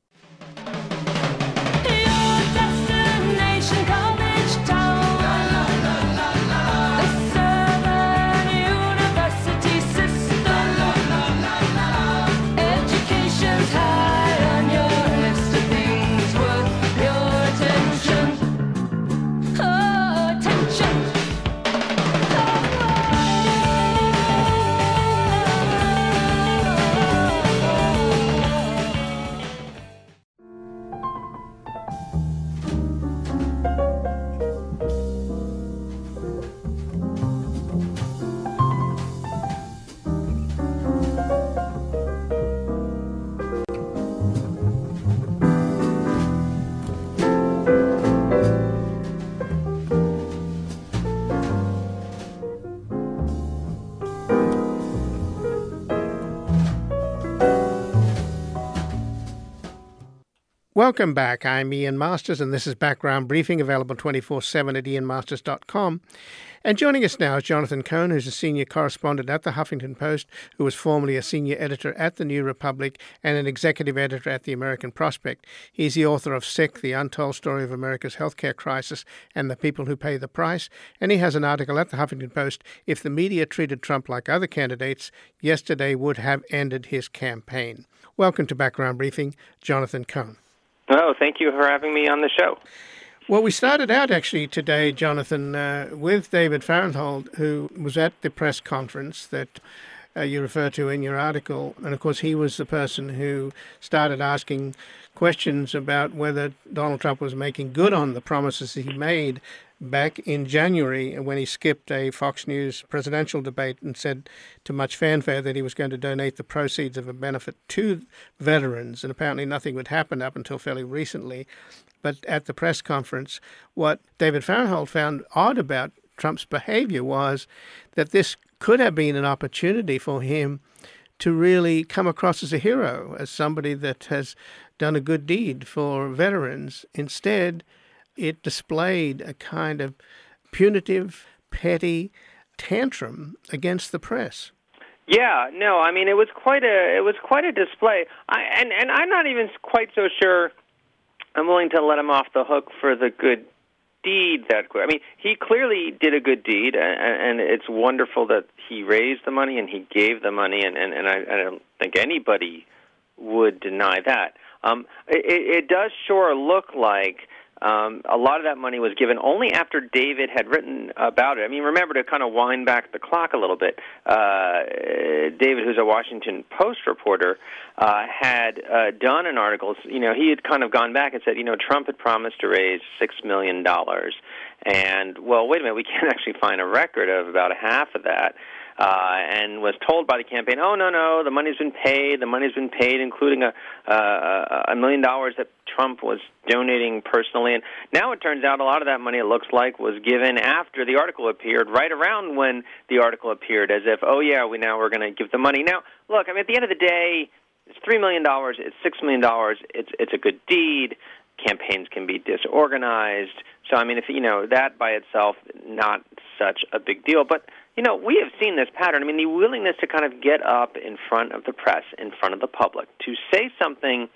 Welcome back. I'm Ian Masters, and this is Background Briefing, available twenty-four seven at ian masters dot com. And joining us now is Jonathan Cohn, who's a senior correspondent at the Huffington Post, who was formerly a senior editor at the New Republic and an executive editor at the American Prospect. He's the author of Sick, The Untold Story of America's Healthcare Crisis and the People Who Pay the Price. And he has an article at the Huffington Post, If the Media Treated Trump Like Other Candidates, Yesterday Would Have Ended His Campaign. Welcome to Background Briefing, Jonathan Cohn. Oh, thank you for having me on the show. Well, we started out actually today, Jonathan, uh, with David Fahrenthold, who was at the press conference that uh, you refer to in your article. And of course, he was the person who started asking questions about whether Donald Trump was making good on the promises he made back in January when he skipped a Fox News presidential debate and said to much fanfare that he was going to donate the proceeds of a benefit to veterans. And apparently nothing would happen up until fairly recently. But at the press conference, what David Fahrenthold found odd about Trump's behavior was that this could have been an opportunity for him to really come across as a hero, as somebody that has done a good deed for veterans. Instead, it displayed a kind of punitive, petty tantrum against the press. Yeah, no, I mean it was quite a it was quite a display. I, and and I'm not even quite so sure I'm willing to let him off the hook for the good deed that quick. I mean, he clearly did a good deed, and, and it's wonderful that he raised the money and he gave the money, and, and, and I, I don't think anybody would deny that. Um, it, it does sure look like Um, a lot of that money was given only after David had written about it. I mean, remember, to kind of wind back the clock a little bit, uh, David, who's a Washington Post reporter, uh, had uh, done an article. You know, he had kind of gone back and said, you know, Trump had promised to raise six million dollars. And, well, wait a minute, we can't actually find a record of about half of that. Uh, and was told by the campaign, oh, no, no, the money's been paid, the money's been paid, including a, uh, a million dollars that Trump was donating personally. And now it turns out a lot of that money, it looks like, was given after the article appeared, right around when the article appeared, as if, oh, yeah, we now we're going to give the money. Now, look, I mean, at the end of the day, it's three million dollars, it's six million dollars, it's, it's a good deed. Campaigns can be disorganized. So, I mean, if you know, that by itself, not such a big deal. But, you know, we have seen this pattern. I mean, the willingness to kind of get up in front of the press, in front of the public, to say something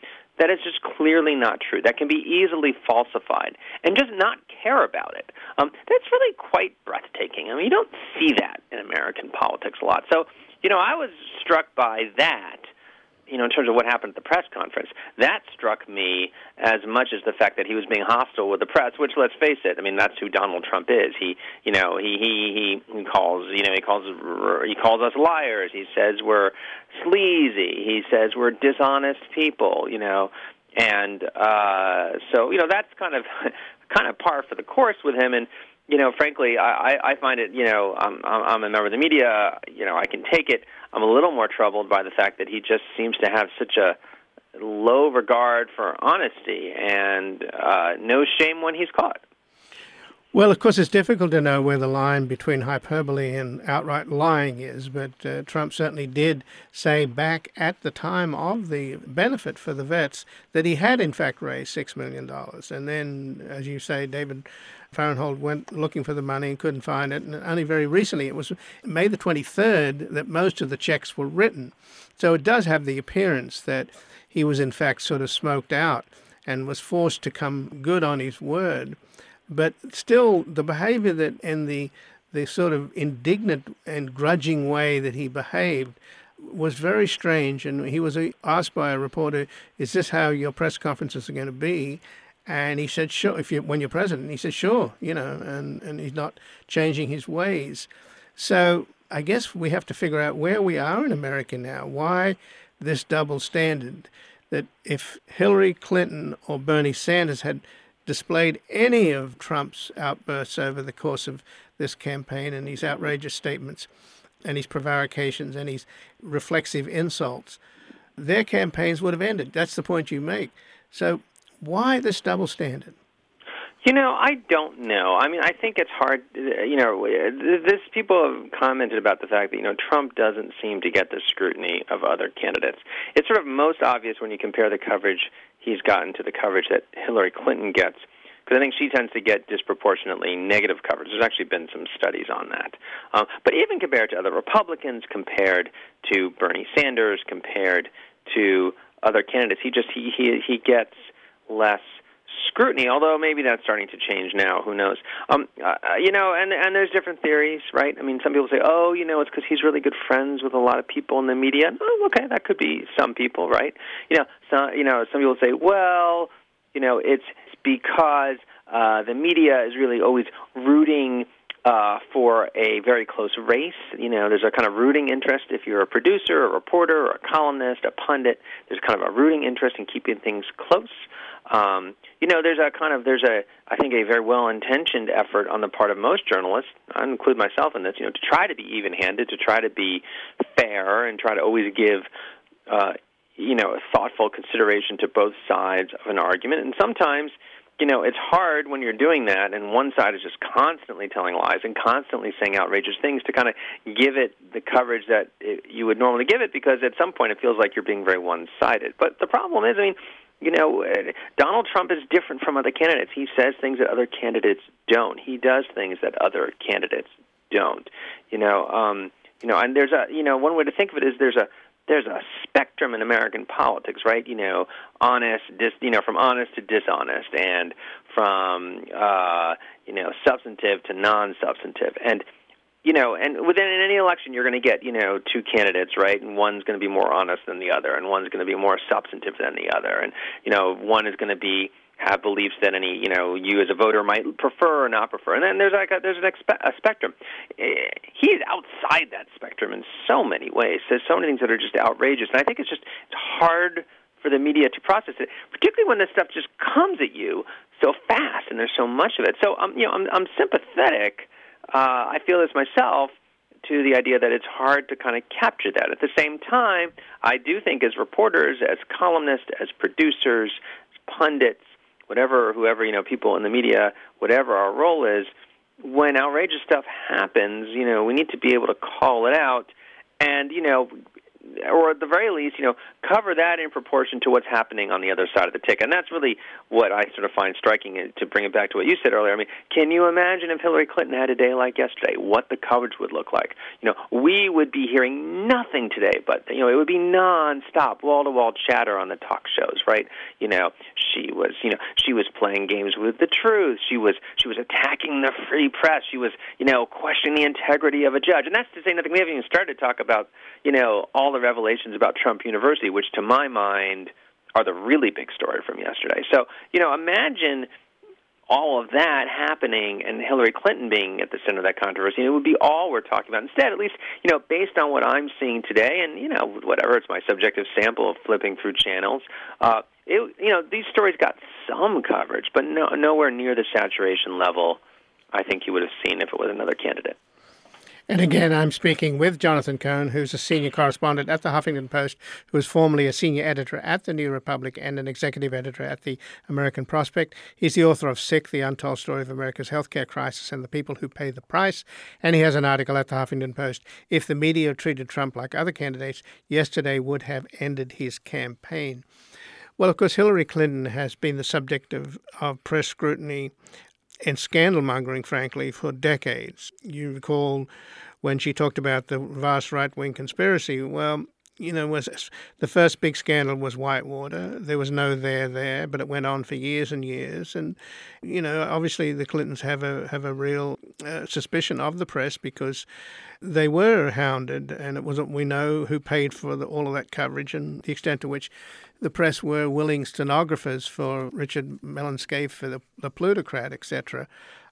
that is just clearly not true, that can be easily falsified, and just not care about it. Um, that's really quite breathtaking. I mean, you don't see that in American politics a lot. So, you know, I was struck by that. You know, in terms of what happened at the press conference, that struck me as much as the fact that he was being hostile with the press. Which, let's face it, I mean, that's who Donald Trump is. He, you know, he he he calls, you know, he calls he calls us liars. He says we're sleazy. He says we're dishonest people. You know, and uh, so you know that's kind of kind of par for the course with him. And you know, frankly, I, I find it. You know, I'm I'm a member of the media. You know, I can take it. I'm a little more troubled by the fact that he just seems to have such a low regard for honesty and uh, no shame when he's caught. Well, of course, it's difficult to know where the line between hyperbole and outright lying is, but uh, Trump certainly did say back at the time of the benefit for the vets that he had, in fact, raised six million dollars. And then, as you say, David Fahrenthold went looking for the money and couldn't find it. And only very recently, it was May the twenty-third, that most of the checks were written. So it does have the appearance that he was, in fact, sort of smoked out and was forced to come good on his word. But still, the behavior that and the the sort of indignant and grudging way that he behaved was very strange. And he was asked by a reporter, "Is this how your press conferences are going to be?" And he said, "Sure." If you when you're president, he said, "Sure." You know, and and he's not changing his ways. So I guess we have to figure out where we are in America now. Why this double standard? That if Hillary Clinton or Bernie Sanders had displayed any of Trump's outbursts over the course of this campaign and his outrageous statements and his prevarications and his reflexive insults, their campaigns would have ended. That's the point you make. So why this double standard? You know, I don't know. I mean, I think it's hard. You know, this people have commented about the fact that, you know, Trump doesn't seem to get the scrutiny of other candidates. It's sort of most obvious when you compare the coverage he's gotten to the coverage that Hillary Clinton gets, because I think she tends to get disproportionately negative coverage. There's actually been some studies on that. Um, but even compared to other Republicans, compared to Bernie Sanders, compared to other candidates, he just he he, he gets less scrutiny, although maybe that's starting to change now. Who knows? Um, uh, you know, and and there's different theories, right? I mean, some people say, oh, you know, it's because he's really good friends with a lot of people in the media. Oh, okay, that could be some people, right? You know, so, you know, some people say, well, you know, it's because uh, the media is really always rooting uh, for a very close race. You know, there's a kind of rooting interest if you're a producer, a reporter, or a columnist, a pundit. There's kind of a rooting interest in keeping things close. Um, you know, there's a kind of, there's a, I think, a very well-intentioned effort on the part of most journalists, I include myself in this, you know, to try to be even-handed, to try to be fair, and try to always give, uh, you know, thoughtful consideration to both sides of an argument. And sometimes, you know, it's hard when you're doing that, and one side is just constantly telling lies and constantly saying outrageous things, to kind of give it the coverage that it, you would normally give it, because at some point it feels like you're being very one-sided. But the problem is, I mean, you know, Donald Trump is different from other candidates. He says things that other candidates don't. He does things that other candidates don't. You know, um, you know, and there's a, you know, one way to think of it is there's a there's a spectrum in American politics, right? You know, honest, dis, you know, from honest to dishonest, and from uh, you know, substantive to non-substantive, and you know, and within any election, you're going to get, you know, two candidates, right? And one's going to be more honest than the other, and one's going to be more substantive than the other. And, you know, one is going to be have beliefs that any, you know, you as a voter might prefer or not prefer. And then there's like a, there's an expe- a spectrum. He's outside that spectrum in so many ways. There's so many things that are just outrageous. And I think it's just it's hard for the media to process it, particularly when this stuff just comes at you so fast and there's so much of it. So, um, you know, I'm, I'm sympathetic. Uh, I feel this myself, to the idea that it's hard to kind of capture that. At the same time, I do think as reporters, as columnists, as producers, as pundits, whatever, whoever, you know, people in the media, whatever our role is, when outrageous stuff happens, you know, we need to be able to call it out and, you know, or at the very least, you know, cover that in proportion to what's happening on the other side of the ticket. And that's really what I sort of find striking, and to bring it back to what you said earlier. I mean, can you imagine if Hillary Clinton had a day like yesterday, what the coverage would look like? You know, we would be hearing nothing today, but, you know, it would be nonstop, wall-to-wall chatter on the talk shows, right? You know, she was, you know, she was playing games with the truth. She was, she was attacking the free press. She was, you know, questioning the integrity of a judge. And that's to say nothing. We haven't even started to talk about, you know, all the revelations about Trump University, which to my mind are the really big story from yesterday. So, you know, imagine all of that happening and Hillary Clinton being at the center of that controversy. It would be all we're talking about. Instead, at least, you know, based on what I'm seeing today, and, you know, whatever, it's my subjective sample of flipping through channels, uh, it, you know, these stories got some coverage, but no, nowhere near the saturation level I think you would have seen if it was another candidate. And again, I'm speaking with Jonathan Cohn, who's a senior correspondent at the Huffington Post, who was formerly a senior editor at the New Republic and an executive editor at the American Prospect. He's the author of Sick, The Untold Story of America's Healthcare Crisis and the People Who Pay the Price. And he has an article at the Huffington Post, If the Media Treated Trump Like Other Candidates, Yesterday Would Have Ended His Campaign. Well, of course, Hillary Clinton has been the subject of, of press scrutiny and scandal-mongering, frankly, for decades. You recall when she talked about the vast right-wing conspiracy, well, you know, was the first big scandal was Whitewater. There was no there there, but it went on for years and years. And, you know, obviously the Clintons have a have a real uh, suspicion of the press because they were hounded, and it wasn't, we know who paid for the, all of that coverage and the extent to which the press were willing stenographers for Richard Mellon-Scaife for the, the Plutocrat, et cetera.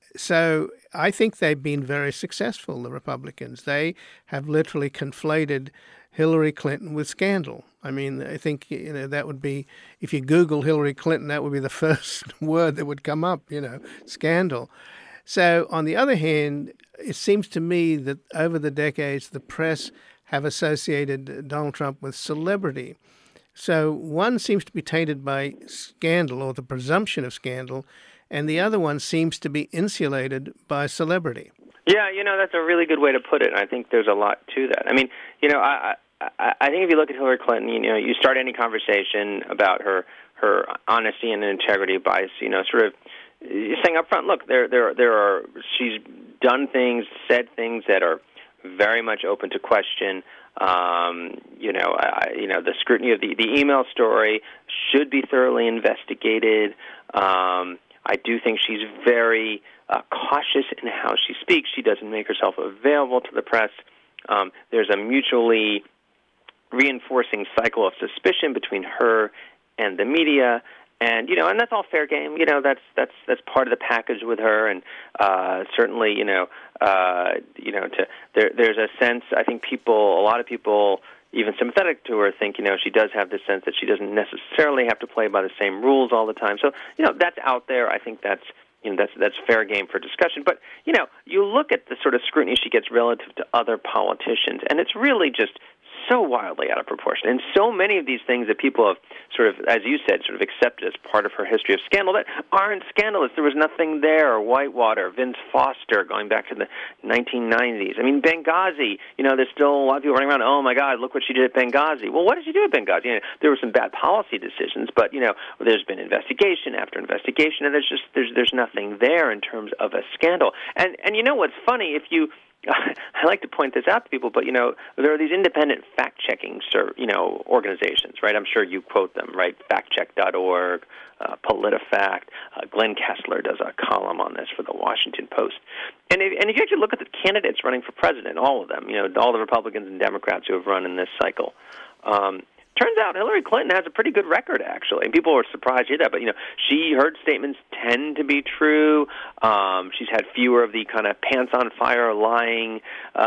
So I think they've been very successful, the Republicans. They have literally conflated Hillary Clinton with scandal. I mean, I think, you know, that would be, if you Google Hillary Clinton, that would be the first word that would come up, you know, scandal. So on the other hand, it seems to me that over the decades, the press have associated Donald Trump with celebrity. So one seems to be tainted by scandal or the presumption of scandal, and the other one seems to be insulated by celebrity. Yeah, you know, that's a really good way to put it. I think there's a lot to that. I mean, you know, I I, I think if you look at Hillary Clinton, you know, you start any conversation about her her honesty and integrity by, you know, sort of saying up front, look, there there there are she's done things, said things that are very much open to question. Um, you know, I, you know, the scrutiny of the, the email story should be thoroughly investigated. Um, I do think she's very uh, cautious in how she speaks. She doesn't make herself available to the press. Um, there's a mutually reinforcing cycle of suspicion between her and the media. And, you know, and that's all fair game. You know, that's that's that's part of the package with her. And uh, certainly, you know, uh, you know, to there, there's a sense, I think people, a lot of people, even sympathetic to her, think, you know, she does have this sense that she doesn't necessarily have to play by the same rules all the time. So, you know, that's out there. I think that's, you know, that's that's fair game for discussion. But, you know, you look at the sort of scrutiny she gets relative to other politicians, and it's really just so wildly out of proportion. And so many of these things that people have sort of, as you said, sort of accepted as part of her history of scandal that aren't scandalous. There was nothing there. Whitewater, Vince Foster, going back to the nineteen nineties. I mean, Benghazi, you know, there's still a lot of people running around, oh, my God, look what she did at Benghazi. Well, what did she do at Benghazi? You know, there were some bad policy decisions, but, you know, there's been investigation after investigation, and there's just, there's there's nothing there in terms of a scandal. And, and you know what's funny? If you, I like to point this out to people, but, you know, there are these independent fact-checking, you know, organizations, right? I'm sure you quote them, right? fact check dot org, uh, PolitiFact. Uh, Glenn Kessler does a column on this for the Washington Post. And if, and if you actually look at the candidates running for president, all of them, you know, all the Republicans and Democrats who have run in this cycle, um, turns out Hillary Clinton has a pretty good record, actually. And people were surprised to hear that. But, you know, she, her statements tend to be true. Um, she's had fewer of the kind of pants-on-fire lying,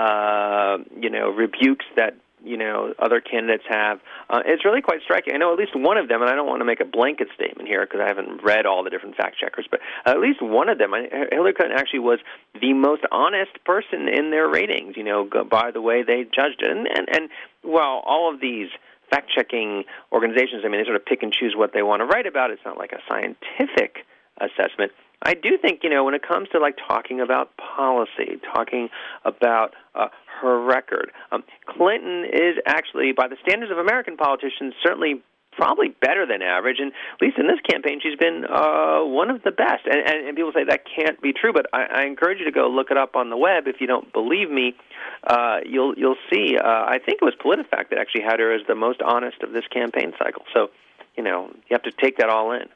uh, you know, rebukes that, you know, other candidates have. Uh, it's really quite striking. I know at least one of them, and I don't want to make a blanket statement here because I haven't read all the different fact-checkers, but at least one of them, Hillary Clinton actually was the most honest person in their ratings, you know, by the way they judged it. And, and, and while all of these fact-checking organizations, I mean, they sort of pick and choose what they want to write about. It's not like a scientific assessment. I do think, you know, when it comes to, like, talking about policy, talking about uh, her record, um, Clinton is actually, by the standards of American politicians, certainly probably better than average, and at least in this campaign, she's been uh, one of the best. And, and, and people say that can't be true, but I, I encourage you to go look it up on the web. If you don't believe me, uh, you'll you'll see. Uh, I think it was PolitiFact that actually had her as the most honest of this campaign cycle. So, you know, you have to take that all in.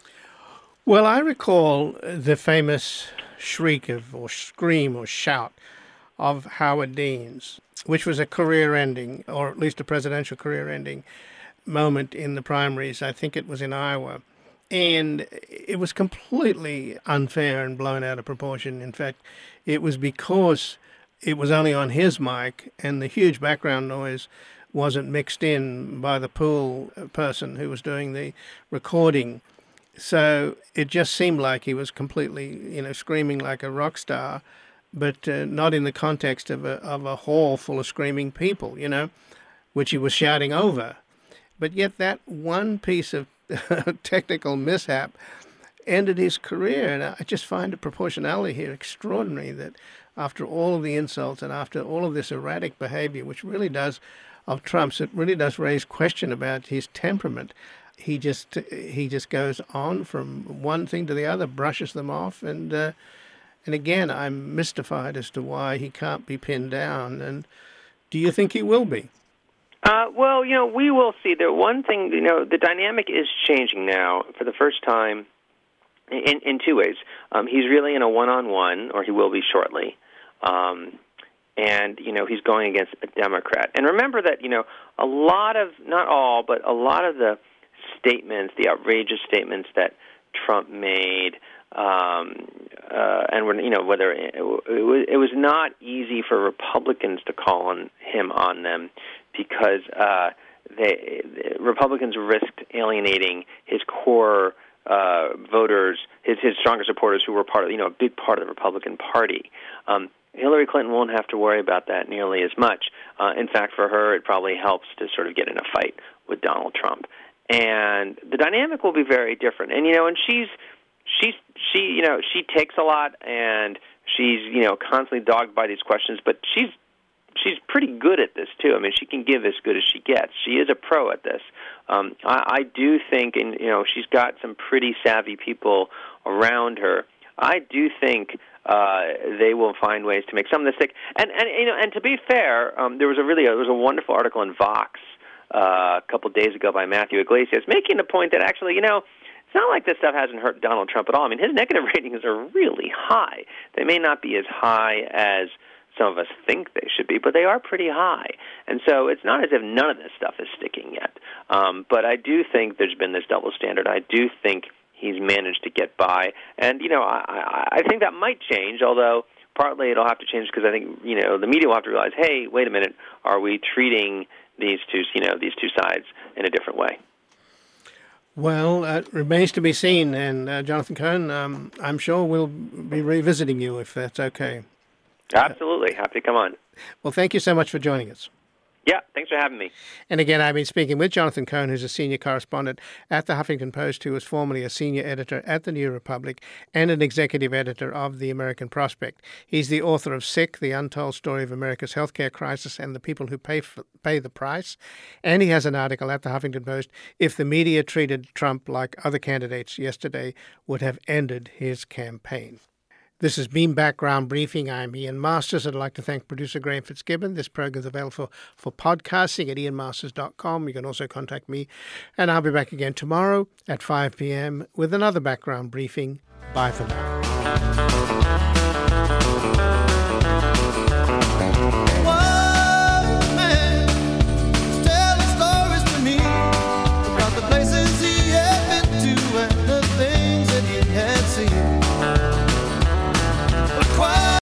Well, I recall the famous shriek of, or scream or shout of Howard Dean's, which was a career-ending, or at least a presidential career-ending moment in the primaries. I think it was in Iowa. And it was completely unfair and blown out of proportion. In fact, it was because it was only on his mic and the huge background noise wasn't mixed in by the pool person who was doing the recording. So it just seemed like he was completely, you know, screaming like a rock star, but uh, not in the context of a, of a hall full of screaming people, you know, which he was shouting over. But yet that one piece of technical mishap ended his career. And I just find the proportionality here extraordinary, that after all of the insults and after all of this erratic behavior, which really does, of Trump's, it really does raise question about his temperament. He just he just goes on from one thing to the other, brushes them off. And, uh, and again, I'm mystified as to why he can't be pinned down. And do you think he will be? Uh, well, you know, we will see. The one thing, you know, the dynamic is changing now for the first time in, in two ways. Um, he's really in a one-on-one, or he will be shortly. Um, and, you know, he's going against a Democrat. And remember that, you know, a lot of, not all, but a lot of the statements, the outrageous statements that Trump made, um, uh, and, you know, whether it, it, was, it was not easy for Republicans to call on him on them, because uh, they, Republicans risked alienating his core uh, voters, his his stronger supporters, who were part of, you know, a big part of the Republican Party. Um, Hillary Clinton won't have to worry about that nearly as much. Uh, in fact, for her, it probably helps to sort of get in a fight with Donald Trump, and the dynamic will be very different. And you know, and she's she's she you know she takes a lot, and she's you know constantly dogged by these questions, but she's She's pretty good at this, too. I mean, she can give as good as she gets. She is a pro at this. Um, I, I do think, and, you know, she's got some pretty savvy people around her. I do think uh, they will find ways to make some of this stick. And, and you know, and to be fair, um, there was a really there was a wonderful article in Vox uh, a couple days ago by Matthew Iglesias making the point that actually, you know, it's not like this stuff hasn't hurt Donald Trump at all. I mean, his negative ratings are really high. They may not be as high as some of us think they should be, but they are pretty high. And so it's not as if none of this stuff is sticking yet. Um, but I do think there's been this double standard. I do think he's managed to get by. And, you know, I, I think that might change, although partly it'll have to change because I think, you know, the media will have to realize, hey, wait a minute, are we treating these two, you know, these two sides in a different way? Well, uh, it remains to be seen. And, uh, Jonathan Cohn, um, I'm sure we'll be revisiting you if that's okay. Absolutely. Happy to come on. Well, thank you so much for joining us. Yeah, thanks for having me. And again, I've been speaking with Jonathan Cohn, who's a senior correspondent at the Huffington Post, who was formerly a senior editor at the New Republic and an executive editor of the American Prospect. He's the author of Sick, The Untold Story of America's Healthcare Crisis and the People Who Pay for, pay the Price. And he has an article at the Huffington Post, If the Media Treated Trump Like Other Candidates Yesterday Would Have Ended His Campaign. This has been Background Briefing. I'm Ian Masters. I'd like to thank producer Graham Fitzgibbon. This program is available for, for podcasting at ian masters dot com. You can also contact me. And I'll be back again tomorrow at five p.m. with another Background Briefing. Bye for now.